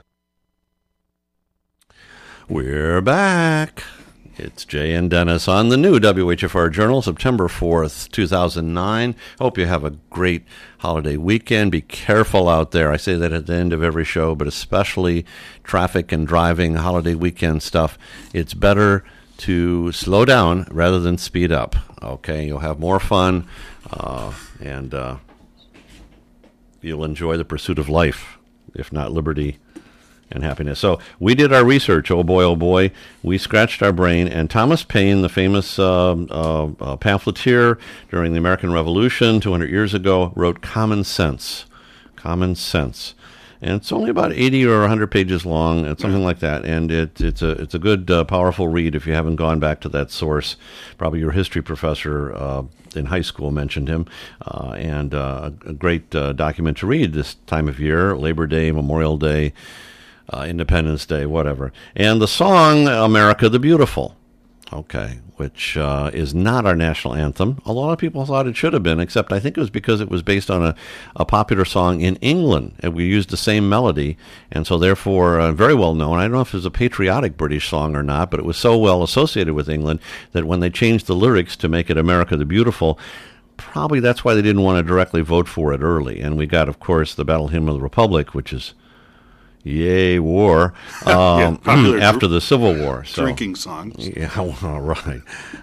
We're back. It's Jay and Dennis on the new W H F R Journal, September fourth, two thousand nine. Hope you have a great holiday weekend. Be careful out there. I say that at the end of every show, but especially traffic and driving, holiday weekend stuff. It's better to slow down rather than speed up. Okay, you'll have more fun, uh, and uh, you'll enjoy the pursuit of life. if not liberty and happiness. So we did our research, oh boy, oh boy. We scratched our brain, and Thomas Paine, the famous uh, uh, uh, pamphleteer during the American Revolution two hundred years ago, wrote Common Sense. Common Sense. And it's only about eighty or one hundred pages long, and something like that. And it, it's a it's a good, uh, powerful read if you haven't gone back to that source. Probably your history professor uh, in high school mentioned him. Uh, and uh, a great uh, document to read this time of year, Labor Day, Memorial Day, uh, Independence Day, whatever. And the song, America the Beautiful. Okay, which uh, is not our national anthem. A lot of people thought it should have been, except I think it was because it was based on a, a popular song in England, and we used the same melody, and so therefore uh, very well known. I don't know if it was a patriotic British song or not, but it was so well associated with England that when they changed the lyrics to make it America the Beautiful, probably that's why they didn't want to directly vote for it early. And we got, of course, the Battle Hymn of the Republic, which is Yay, war, um, yeah, after the Civil War. So, drinking songs. Yeah, well, right.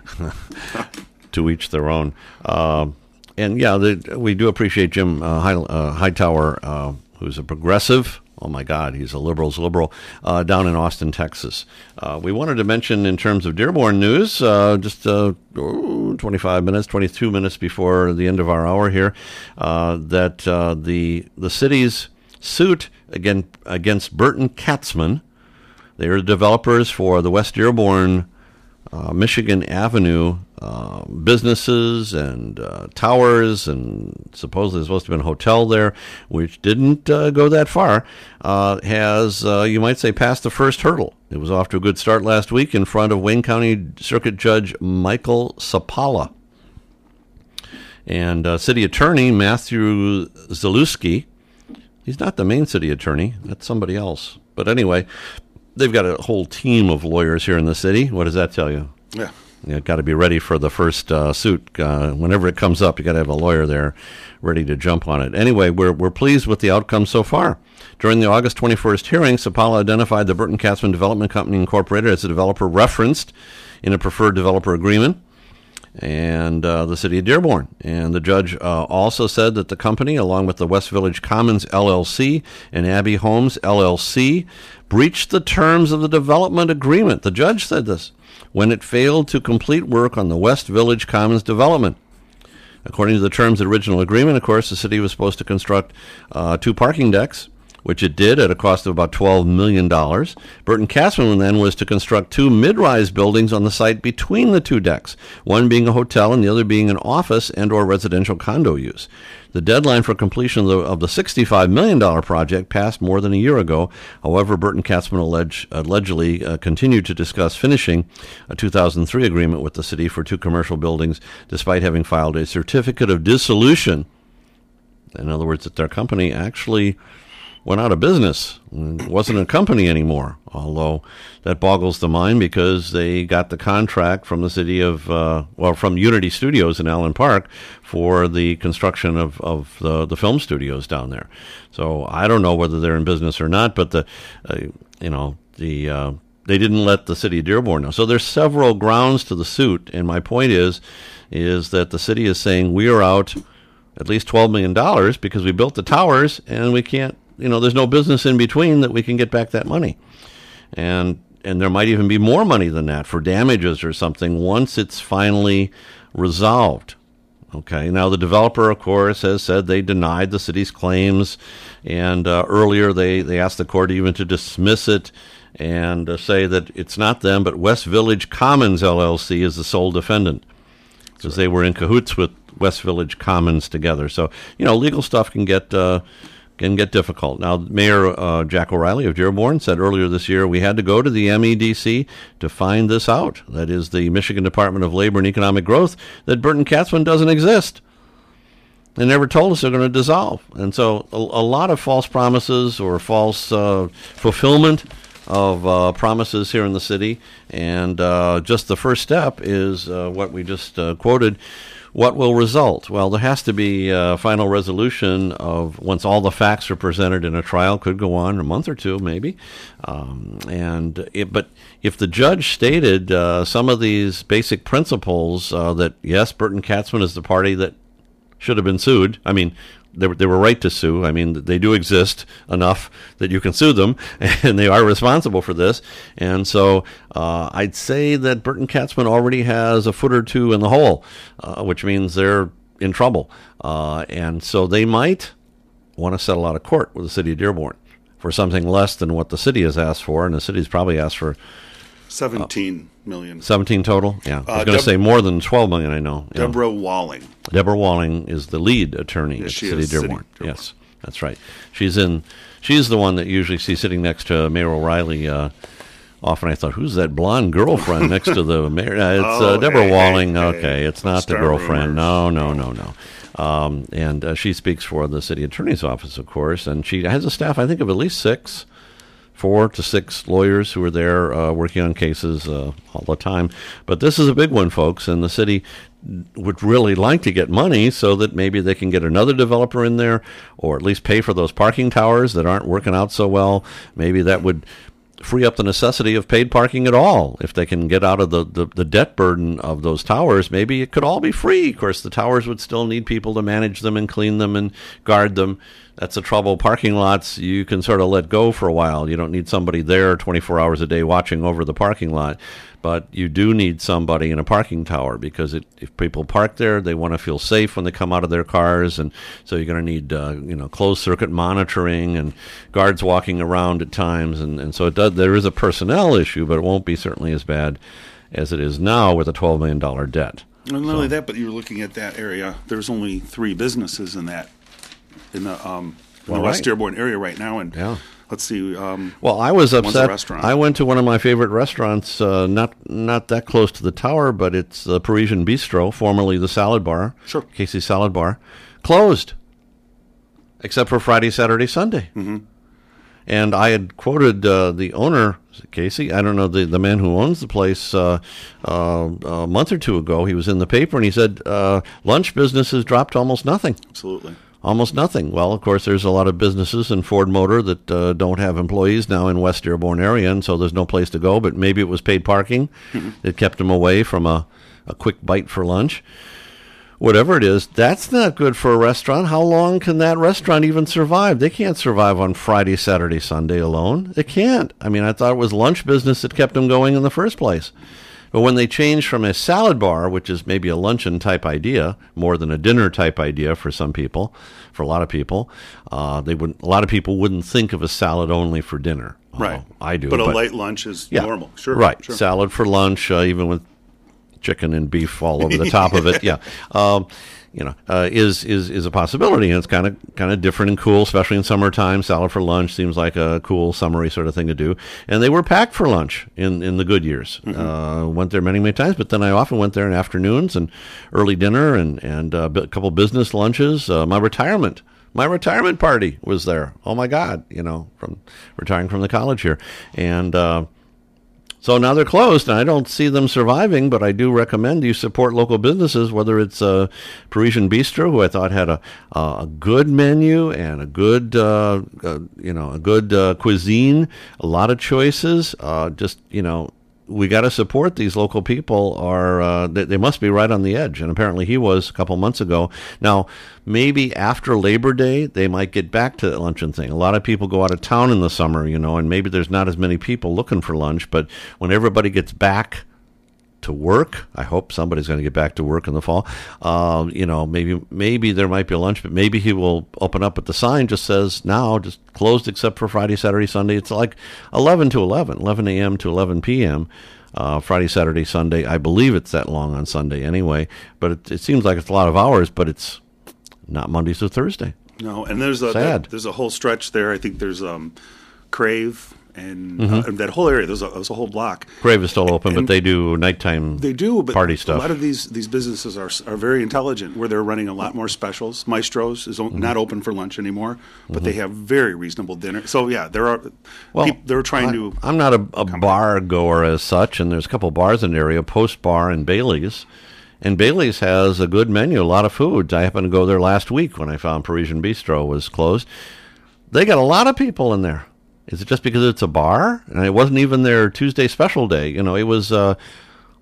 To each their own. Um, and, yeah, the, we do appreciate Jim uh, High, uh, Hightower, uh, who's a progressive. Oh, my God, he's a liberal's liberal, uh, down in Austin, Texas. Uh, we wanted to mention in terms of Dearborn news, uh, just uh, twenty-five minutes, twenty-two minutes before the end of our hour here, uh, that uh, the the city's suit again against Burton Katzman. They are the developers for the West Dearborn, uh, Michigan Avenue uh, businesses and uh, towers, and supposedly there's supposed to be a hotel there, which didn't uh, go that far. Uh, has uh, you might say passed the first hurdle. It was off to a good start last week in front of Wayne County Circuit Judge Michael Sapala and uh, City Attorney Matthew Zalewski. He's not the main city attorney. That's somebody else. But anyway, they've got a whole team of lawyers here in the city. What does that tell you? Yeah. You've got to be ready for the first uh, suit. Uh, whenever it comes up, you got to have a lawyer there ready to jump on it. Anyway, we're we're pleased with the outcome so far. During the August twenty-first hearing, Sapala identified the Burton Katzman Development Company Incorporated as a developer referenced in a preferred developer agreement, and uh, the city of Dearborn. And the judge uh, also said that the company, along with the West Village Commons L L C and Abbey Homes L L C, breached the terms of the development agreement. The judge said this when it failed to complete work on the West Village Commons development. According to the terms of the original agreement, of course, the city was supposed to construct uh, two parking decks, which it did at a cost of about twelve million dollars. Burton Katzman then was to construct two mid-rise buildings on the site between the two decks, one being a hotel and the other being an office and or residential condo use. The deadline for completion of the, of the sixty-five million dollars project passed more than a year ago. However, Burton Katzman allege, allegedly uh, continued to discuss finishing a two thousand three agreement with the city for two commercial buildings, despite having filed a certificate of dissolution. In other words, that their company actually went out of business, wasn't a company anymore, although that boggles the mind because they got the contract from the city of, uh, well, from Unity Studios in Allen Park for the construction of, of the, the film studios down there. So I don't know whether they're in business or not, but the, uh, you know, the, uh, they didn't let the city of Dearborn know. So there's several grounds to the suit, and my point is, is that the city is saying we are out at least twelve million dollars because we built the towers and we can't, you know, there's no business in between that we can get back that money. And and there might even be more money than that for damages or something once it's finally resolved. Okay, now the developer, of course, has said they denied the city's claims, and uh, earlier they, they asked the court even to dismiss it and uh, say that it's not them, but West Village Commons L L C is the sole defendant because they were in cahoots with West Village Commons together. So, you know, legal stuff can get... Uh, can get difficult. Now, Mayor uh, Jack O'Reilly of Dearborn said earlier this year we had to go to the M E D C to find this out. That is the Michigan Department of Labor and Economic Growth, that Burton Katzman doesn't exist. They never told us they're going to dissolve. And so a, a lot of false promises or false uh, fulfillment of uh, promises here in the city. And uh, just the first step is uh, what we just uh, quoted. What will result? Well, there has to be a final resolution of once all the facts are presented in a trial. Could go on a month or two, maybe. Um, and it, but if the judge stated uh, some of these basic principles uh, that yes, Burton Katzman is the party that should have been sued. I mean, they were, they were right to sue. I mean, they do exist enough that you can sue them, and they are responsible for this. And so uh, I'd say that Burton Katzman already has a foot or two in the hole, uh, which means they're in trouble. Uh, and so they might want to settle out of court with the city of Dearborn for something less than what the city has asked for, and the city's probably asked for seventeen million. seventeen total? Yeah. I was Uh, going to Deb- say more than twelve million, I know. Yeah. Deborah Walling. Deborah Walling is the lead attorney Yes, at she City is, Dearborn. City Dearborn. Yes, that's right. She's in. She's the one that you usually see sitting next to Mayor O'Reilly. Uh, often I thought, who's that blonde girlfriend next to the mayor? Uh, it's Oh, uh, Deborah hey, Walling. hey, okay, hey. it's not the Start girlfriend. rumors. No, no, no, no. Um, and uh, she speaks for the city attorney's office, of course, and she has a staff, I think, of at least six. Four to six lawyers who are there uh, working on cases uh, all the time. But this is a big one, folks, and the city would really like to get money so that maybe they can get another developer in there or at least pay for those parking towers that aren't working out so well. Maybe that would free up the necessity of paid parking at all. If they can get out of the, the, the debt burden of those towers, maybe it could all be free. Of course, the towers would still need people to manage them and clean them and guard them. That's the trouble. Parking lots, you can sort of let go for a while. You don't need somebody there twenty-four hours a day watching over the parking lot. But you do need somebody in a parking tower because it, if people park there, they want to feel safe when they come out of their cars. And so you're going to need uh, you know, closed-circuit monitoring and guards walking around at times. And, and so it does, there is a personnel issue, but it won't be certainly as bad as it is now with a twelve million dollars debt. And not only that, but you're looking at that area. There's only three businesses in that, in the, um, in Well, the West right. Dearborn area right now. And Yeah. let's see. Um, Well, I was One's a upset. restaurant. I went to one of my favorite restaurants, uh, not not that close to the tower, but it's the Parisian Bistro, formerly the Salad Bar, Sure. Casey's Salad Bar, closed, except for Friday, Saturday, Sunday. Mm-hmm. And I had quoted uh, the owner, is it Casey, I don't know, the, the man who owns the place, uh, uh, a month or two ago. He was in the paper, and he said uh, lunch business has dropped to almost nothing. absolutely. Almost nothing. Well, of course, there's a lot of businesses in Ford Motor that uh, don't have employees now in West Dearborn area, and so there's no place to go. But maybe it was paid parking that kept them away from a, a quick bite for lunch. Whatever it is, that's not good for a restaurant. How long can that restaurant even survive? They can't survive on Friday, Saturday, Sunday alone. They can't. I mean, I thought it was lunch business that kept them going in the first place. But when they changed from a salad bar, which is maybe a luncheon type idea, more than a dinner type idea for some people, for a lot of people, uh, they wouldn't. A lot of people wouldn't think of a salad only for dinner. Right. Uh, I do. But a light lunch is yeah, normal. Sure. Right. Sure. Salad for lunch, uh, even with chicken and beef all over the top of it. Yeah. Um, you know, uh, is is is a possibility, and it's kind of kind of different and cool, especially in summertime. Salad for lunch seems like a cool, summery sort of thing to do. And they were packed for lunch in, in the good years. Mm-hmm. Uh, went there many, many times, but then I often went there in afternoons and early dinner and and uh, a couple business lunches. Uh, my retirement. My retirement party was there. Oh my God, you know, from retiring from the college here, and. Uh, So now they're closed, and I don't see them surviving, but I do recommend you support local businesses, whether it's uh, Parisian Bistro, who I thought had a a good menu and a good, uh, uh, you know, a good uh, cuisine, a lot of choices. Uh, just, you know, we got to support these local people. Are uh, they, they must be right on the edge, and apparently he was a couple months ago. Now, maybe after Labor Day, they might get back to that luncheon thing. A lot of people go out of town in the summer, you know, and maybe there's not as many people looking for lunch. But when everybody gets back to work, I hope somebody's going to get back to work in the fall. Uh, you know, maybe maybe there might be a lunch, but maybe he will open up, but the sign just says now just closed except for Friday, Saturday, Sunday. It's like eleven to eleven, eleven a.m. to eleven p.m. Uh, Friday, Saturday, Sunday. I believe it's that long on Sunday anyway, but it, it seems like it's a lot of hours, but it's not Monday through Thursday. No, and there's a Sad. there's a whole stretch there. I think there's um, Crave and, Mm-hmm. uh, and that whole area. There's a, there's a whole block. Crave is still open, but And they do nighttime They do, but party stuff. a lot of these these businesses are are very intelligent, where they're running a lot more specials. Maestro's is o- Mm-hmm. not open for lunch anymore, but they have very reasonable dinner. So yeah, there are. Well, peop- they're trying I, to. I'm not a, a bar goer as such, and there's a couple bars in the area, Post Bar and Bailey's. And Bailey's has a good menu, a lot of food. I happened to go there last week when I found Parisian Bistro was closed. They got a lot of people in there. Is it just because it's a bar? And it wasn't even their Tuesday special day. You know, it was uh,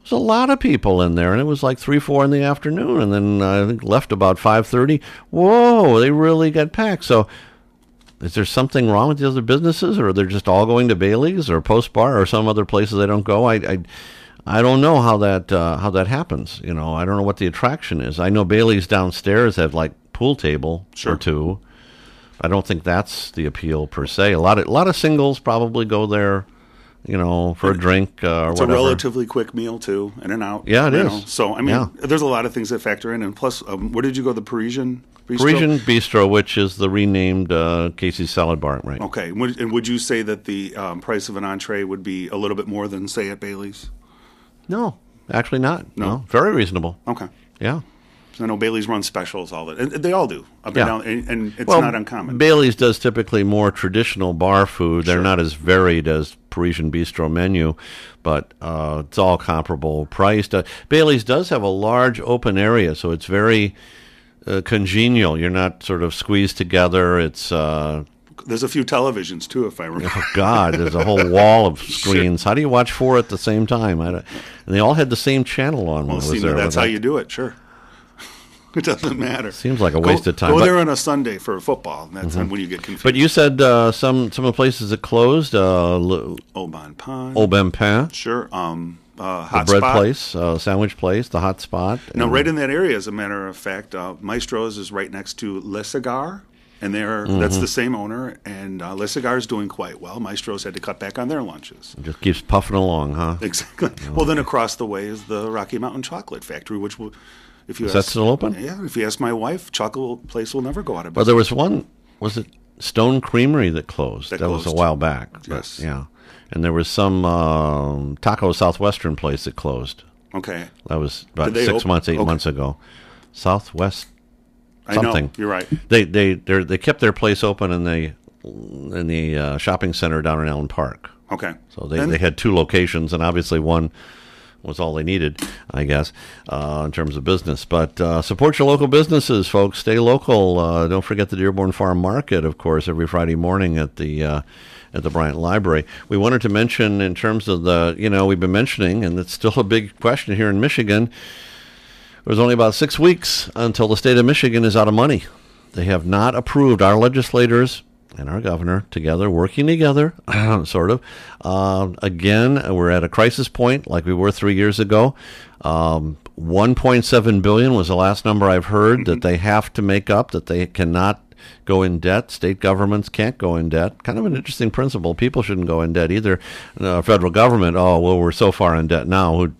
There's a lot of people in there, and it was like three, four in the afternoon, and then uh, I think left about five thirty. Whoa, they really got packed. So is there something wrong with the other businesses, or they're just all going to Bailey's or Post Bar or some other places they don't go? I, I, I don't know how that uh, how that happens. You know, I don't know what the attraction is. I know Bailey's downstairs have like pool table Sure. or two. I don't think that's the appeal per se. A lot of a lot of singles probably go there, you know, for a drink uh, or It's whatever. a relatively quick meal, too, in and out. Yeah, it you is. know. So, I mean, Yeah. there's a lot of things that factor in. And plus, um, where did you go, the Parisian Bistro? Parisian Bistro, which is the renamed uh, Casey's Salad Bar, right? Okay. And would, and would you say that the um, price of an entree would be a little bit more than, say, at Bailey's? No, actually not. No? No, very reasonable. Okay. Yeah. I know Bailey's runs specials, all that. And they all do, up Yeah. and down. And, and it's Well, not uncommon. Bailey's does typically more traditional bar food. They're Sure. not as varied as Parisian Bistro menu, but uh, it's all comparable priced. Uh, Bailey's does have a large open area, so it's very uh, congenial. You're not sort of squeezed together. It's uh, There's a few televisions, too, if I remember. oh God, there's a whole wall of screens. How do you watch four at the same time? I don't, and they all had the same channel on. Well, when I see, was there. that's with how that. you do it, sure. It doesn't matter. Seems like a waste go, of time. Go but- there on a Sunday for football. And that's when you get confused. But you said uh, some some of the places that closed. Uh, Le- Aubin Pond. Au Bon Pain, Sure. Um, uh, the hot bread spot. place, uh, sandwich place, the hot spot. Now, and- right in that area, as a matter of fact, uh, Maestro's is right next to Le Cigar, and they're Mm-hmm. that's the same owner. And uh, Le Cigar is doing quite well. Maestro's had to cut back on their lunches. It just keeps puffing along, huh? Exactly. Well, then across the way is the Rocky Mountain Chocolate Factory, which will, if you Is ask, that still open? Yeah. If you ask my wife, chocolate place will never go out of Well, business. there was one. Was it Stone Creamery that closed? That was a closed. while back. but, Yes. Yeah. And there was some um, Taco Southwestern place that closed. Okay. That was about Did they six op- months, eight okay. months ago. Southwest I know. something. You're right. They they they're- they kept their place open in the in the uh, shopping center down in Allen Park. Okay. So they, Then- they had two locations, and obviously one was all they needed, I guess, uh, in terms of business. But uh, support your local businesses, folks. Stay local. Uh, don't forget the Dearborn Farm Market, of course, every Friday morning at the uh, at the Bryant Library. We wanted to mention, in terms of the, you know, we've been mentioning, and it's still a big question here in Michigan. There's only about six weeks until the state of Michigan is out of money. They have not approved, our legislators and our governor together, working together, sort of. Uh, again, we're at a crisis point like we were three years ago. Um, one point seven billion dollars was the last number I've heard that they have to make up, that they cannot go in debt. State governments can't go in debt. Kind of an interesting principle. People shouldn't go in debt either. Uh, federal government, oh, well, we're so far in debt now. Who,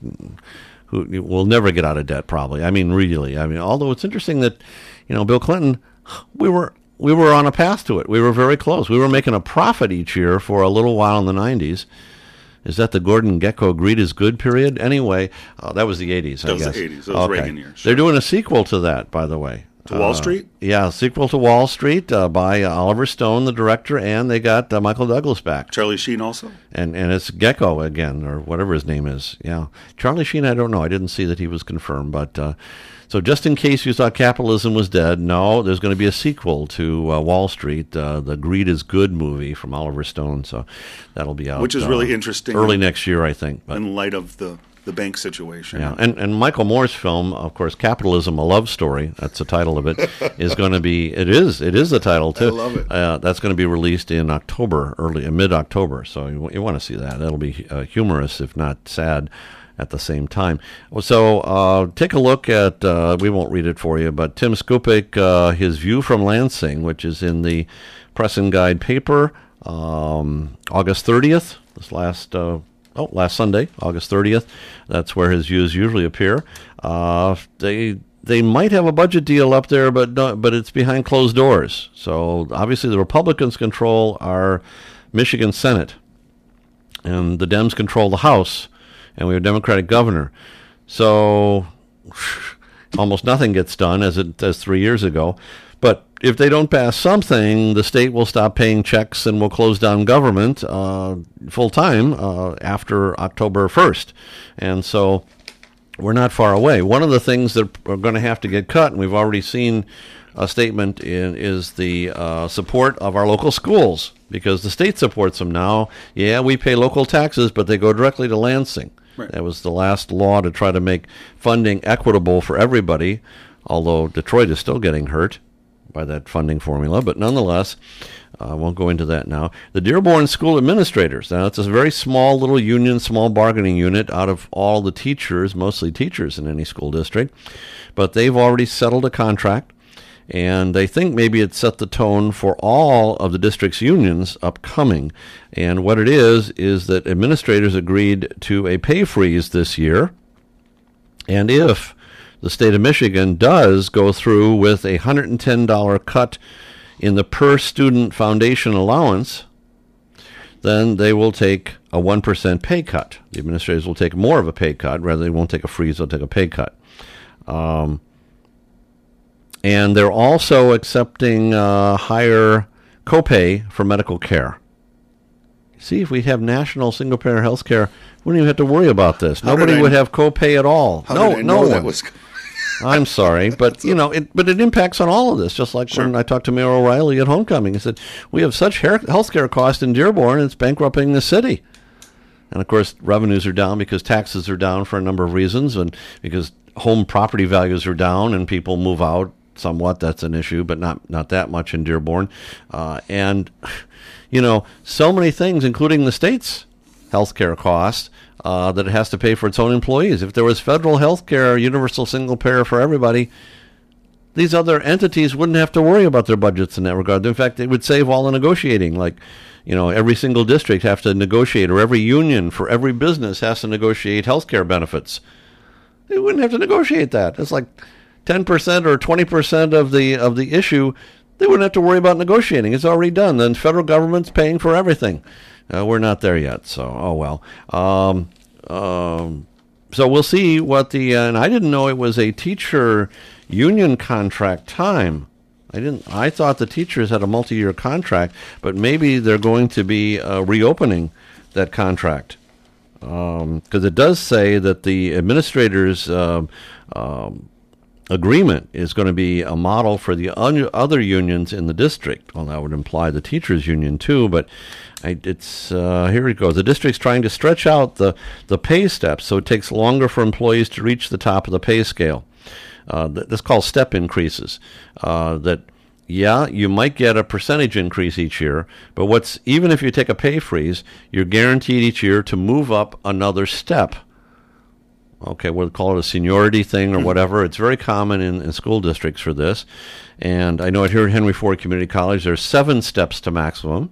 who will never get out of debt, probably. I mean, really. I mean, although it's interesting that, you know, Bill Clinton, we were we were on a path to it. We were very close. We were making a profit each year for a little while in the nineties. Is that the Gordon Gekko greed is good period? Anyway, uh, that was the eighties, I That was guess. the eighties. That was Reagan years. They're doing a sequel to that, by the way. To Wall Uh, Street? Yeah, sequel to Wall Street uh, by uh, Oliver Stone, the director, and they got uh, Michael Douglas back. Charlie Sheen also? And and it's Gecko again, or whatever his name is. Yeah, Charlie Sheen, I don't know. I didn't see that he was confirmed. But uh, so just in case you thought capitalism was dead, no, there's going to be a sequel to uh, Wall Street, uh, the Greed is Good movie from Oliver Stone. So that'll be out. Which is uh, really interesting. Early next year, I think. But, In light of the, the bank situation. yeah, and and Michael Moore's film, of course, Capitalism: A Love Story. That's the title of it. Is going to be. It is. It is the title too. I love it. Uh, that's going to be released in October, early mid October. So you, you want to see that. That'll be uh, humorous, if not sad, at the same time. So uh, take a look at. Uh, we won't read it for you, but Tim Skupik, uh, his view from Lansing, which is in the Press and Guide paper, um, August thirtieth. This last. Uh, Oh, last Sunday, August thirtieth. That's where his views usually appear. Uh, they they might have a budget deal up there, but no, but it's behind closed doors. So obviously the Republicans control our Michigan Senate, and the Dems control the House, and we have a Democratic governor. So almost nothing gets done, as it as three years ago. But if they don't pass something, the state will stop paying checks and will close down government uh, full time uh, after October first. And so we're not far away. One of the things that are going to have to get cut, and we've already seen a statement in, is the uh, support of our local schools, because the state supports them now. Yeah, we pay local taxes, but they go directly to Lansing. Right. That was the last law to try to make funding equitable for everybody, although Detroit is still getting hurt by that funding formula. But nonetheless, I uh, won't go into that now. The Dearborn School Administrators. Now, it's a very small little union, small bargaining unit out of all the teachers, mostly teachers in any school district. But they've already settled a contract, and they think maybe it set the tone for all of the district's unions upcoming. And what it is, is that administrators agreed to a pay freeze this year. And if the state of Michigan does go through with a one hundred ten dollars cut in the per-student foundation allowance, then they will take a one percent pay cut. The administrators will take more of a pay cut. Rather, they won't take a freeze, they'll take a pay cut. Um, and they're also accepting uh, higher copay for medical care. See, if we have national single-payer health care, we wouldn't even have to worry about this. How Nobody did I- would have copay at all. How no, did I no know one. that was? I'm sorry, but you know, it, but it impacts on all of this. Just like Sure. when I talked to Mayor O'Reilly at homecoming, he said we have such health care costs in Dearborn, it's bankrupting the city. And of course, revenues are down because taxes are down for a number of reasons, and because home property values are down and people move out somewhat. That's an issue, but not not that much in Dearborn. Uh, and you know, so many things, including the state's health care costs. Uh, that it has to pay for its own employees. If there was federal health care, universal single payer for everybody, these other entities wouldn't have to worry about their budgets in that regard. In fact, it would save all the negotiating. Like, you know, every single district have to negotiate, or every union for every business has to negotiate health care benefits. They wouldn't have to negotiate that. It's like ten percent or twenty percent of the of the issue. They wouldn't have to worry about negotiating. It's already done. Then federal government's paying for everything. Uh, we're not there yet, so oh well. Um, um, so we'll see what the uh, and I didn't know it was a teacher union contract time. I didn't. I thought the teachers had a multi-year contract, but maybe they're going to be uh, reopening that contract because um, it does say that the administrators' uh, um, agreement is going to be a model for the un- other unions in the district. Well, that would imply the teachers' union too, but. I, it's uh, here it goes. The district's trying to stretch out the, the pay steps so it takes longer for employees to reach the top of the pay scale. Uh, th- this is called step increases. Uh, that, yeah, you might get a percentage increase each year, but what's even if you take a pay freeze, you're guaranteed each year to move up another step. Okay, we'll call it a seniority thing or whatever. It's very common in, in school districts for this. And I know here at Henry Ford Community College, there's seven steps to maximum.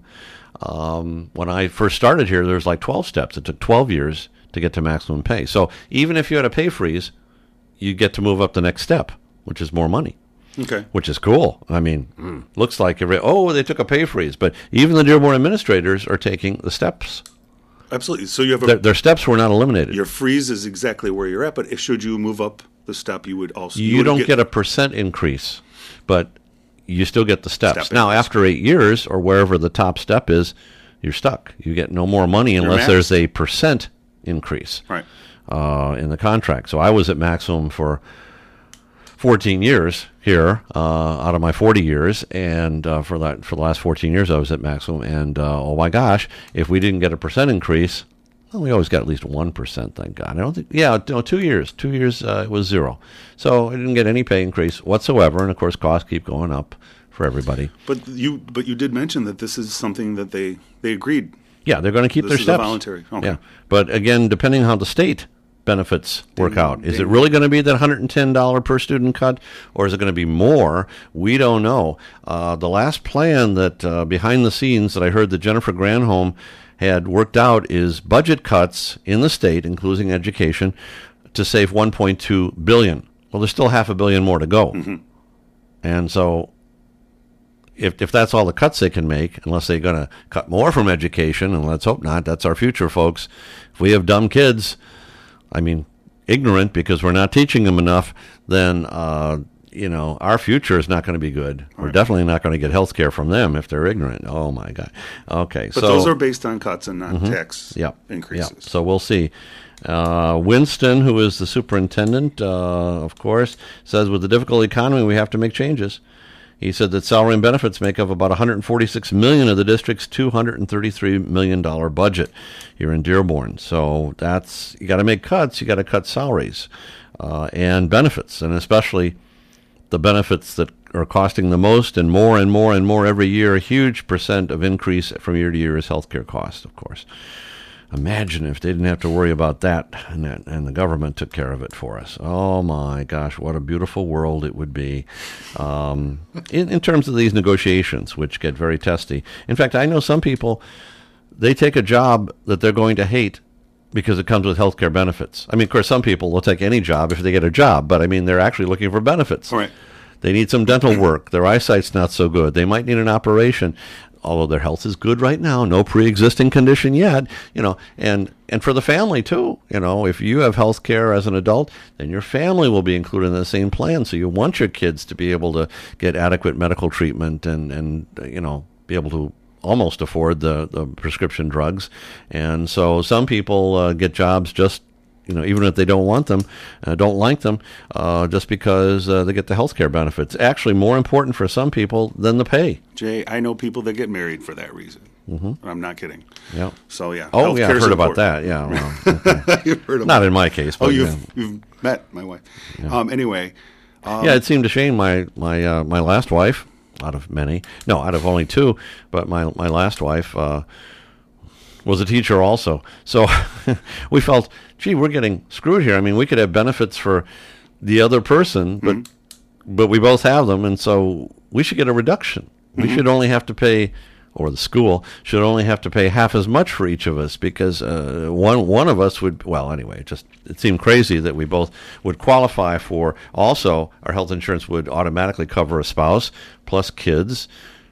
Um, when I first started here, there was like twelve steps. It took twelve years to get to maximum pay. So even if you had a pay freeze, you get to move up the next step, which is more money. Okay. Which is cool. I mean, mm. looks like, every, oh, they took a pay freeze. But even the Dearborn administrators are taking the steps. Absolutely. So you have a, their, their steps were not eliminated. Your freeze is exactly where you're at, but if, should you move up the step, you would also... You, you don't get, get a percent increase, but you still get the steps. Step now, increase. after eight years, or wherever the top step is, you're stuck. You get no more money unless maxed. there's a percent increase Right. uh, in the contract. So I was at maximum for fourteen years here uh, out of my forty years, and uh, for that for the last fourteen years I was at maximum. And uh, oh my gosh, if we didn't get a percent increase, well, we always got at least one percent. Thank God. I don't think. Yeah, no, two years. Two years uh, it was zero. So I didn't get any pay increase whatsoever, and of course costs keep going up for everybody. But you but you did mention that this is something that they, they agreed. Yeah, they're going to keep This their is steps. a voluntary. Okay. Yeah, but again, depending on how the state benefits work Ding, out, is ding. it really going to be that one hundred ten dollars per student cut, or is it going to be more? We don't know. Uh, the last plan that uh, behind the scenes that I heard that Jennifer Granholm had worked out is budget cuts in the state, including education, to save one point two billion dollars. Well, there's still half a billion more to go, Mm-hmm. and so. If if that's all the cuts they can make, unless they're going to cut more from education, and let's hope not, that's our future, folks. If we have dumb kids, I mean, ignorant because we're not teaching them enough, then, uh, you know, our future is not going to be good. We're Right. definitely not going to get health care from them if they're ignorant. Oh, my God. Okay. But so, those are based on cuts and not Mm-hmm. tax yeah, increases. Yeah. So we'll see. Uh, Winston, who is the superintendent, uh, of course, says with the difficult economy, we have to make changes. He said that salary and benefits make up about one hundred forty-six million dollars of the district's two hundred thirty-three million dollars budget here in Dearborn. So that's, you got to make cuts, you got to cut salaries uh, and benefits, and especially the benefits that are costing the most and more and more and more every year. A huge percent of increase from year to year is healthcare costs, of course. Imagine if they didn't have to worry about that and, that, and the government took care of it for us. Oh, my gosh, what a beautiful world it would be um, in, in terms of these negotiations, which get very testy. In fact, I know some people, they take a job that they're going to hate because it comes with health care benefits. I mean, of course, some people will take any job if they get a job, but, I mean, they're actually looking for benefits. Right. They need some dental work. Their eyesight's not so good. They might need an operation. Although their health is good right now, no pre-existing condition yet, you know, and, and for the family too, you know, if you have health care as an adult, then your family will be included in the same plan. So you want your kids to be able to get adequate medical treatment and, and you know, be able to almost afford the, the prescription drugs. And so some people uh, get jobs just, you know, even if they don't want them, uh, don't like them, uh, just because uh, they get the health care benefits. Actually, more important for some people than the pay. Jay, I know people that get married for that reason. Mm-hmm. I'm not kidding. Yeah. So, yeah. Oh, yeah, I've heard about important. that. Yeah. Well, okay. You've heard about Not in my case. But, Oh, you've, yeah. you've met my wife. Yeah. Um, anyway. Um, yeah, it seemed a shame. My my uh, my last wife, out of many, no, out of only two, but my my last wife uh, was a teacher also. So we felt, gee, we're getting screwed here. I mean, we could have benefits for the other person, but mm-hmm. but we both have them, and so we should get a reduction. We mm-hmm. should only have to pay, or the school should only have to pay half as much for each of us, because uh, one one of us would, well, anyway, it just it seemed crazy that we both would qualify for, also, our health insurance would automatically cover a spouse plus kids,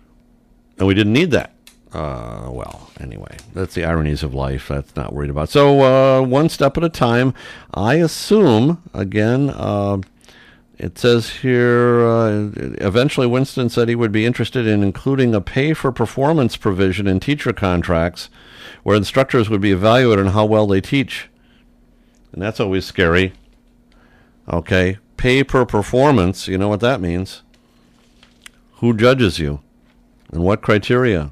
and we didn't need that. Uh, well, anyway, that's the ironies of life. That's not worried about. So uh, one step at a time. I assume, again, uh, it says here, uh, eventually Winston said he would be interested in including a pay-for-performance provision in teacher contracts where instructors would be evaluated on how well they teach. And that's always scary. Okay, pay per performance, you know what that means. Who judges you? And what criteria?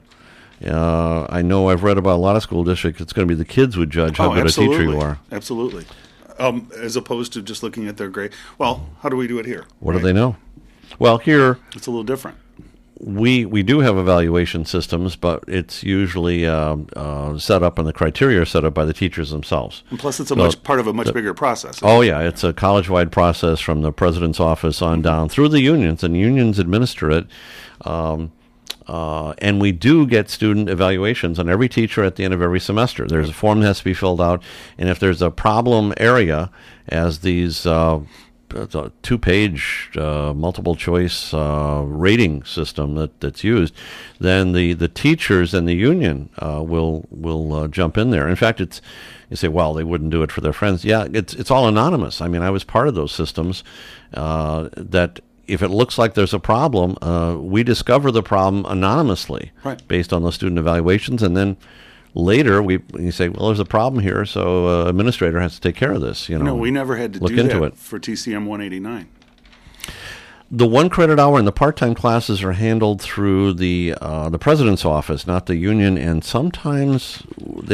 Uh, I know I've read about a lot of school districts. It's going to be the kids would judge how oh, good absolutely. a teacher you are. Absolutely. Um, as opposed to just looking at their grade. Well, how do we do it here? What right? do they know? Well, here it's a little different. We we do have evaluation systems, but it's usually uh, uh, set up, and the criteria are set up by the teachers themselves. And plus, it's a so much part of a much the, bigger process. Oh, yeah. It's a college-wide process from the president's office on down through the unions, and unions administer it. Um Uh, and we do get student evaluations on every teacher at the end of every semester. There's a form that has to be filled out, and if there's a problem area, as these uh, two-page uh, multiple-choice uh, rating system that, that's used, then the, the teachers and the union uh, will will uh, jump in there. In fact, it's you say, well, they wouldn't do it for their friends. Yeah, it's it's all anonymous. I mean, I was part of those systems uh, that. If it looks like there's a problem, uh, we discover the problem anonymously, right. based on the student evaluations, and then later we you say, well, there's a problem here, so uh, administrator has to take care of this. You know, no, we never had to look do into that it. for T C M one eighty-nine. The one credit hour and the part-time classes are handled through the uh, the president's office, not the union, and sometimes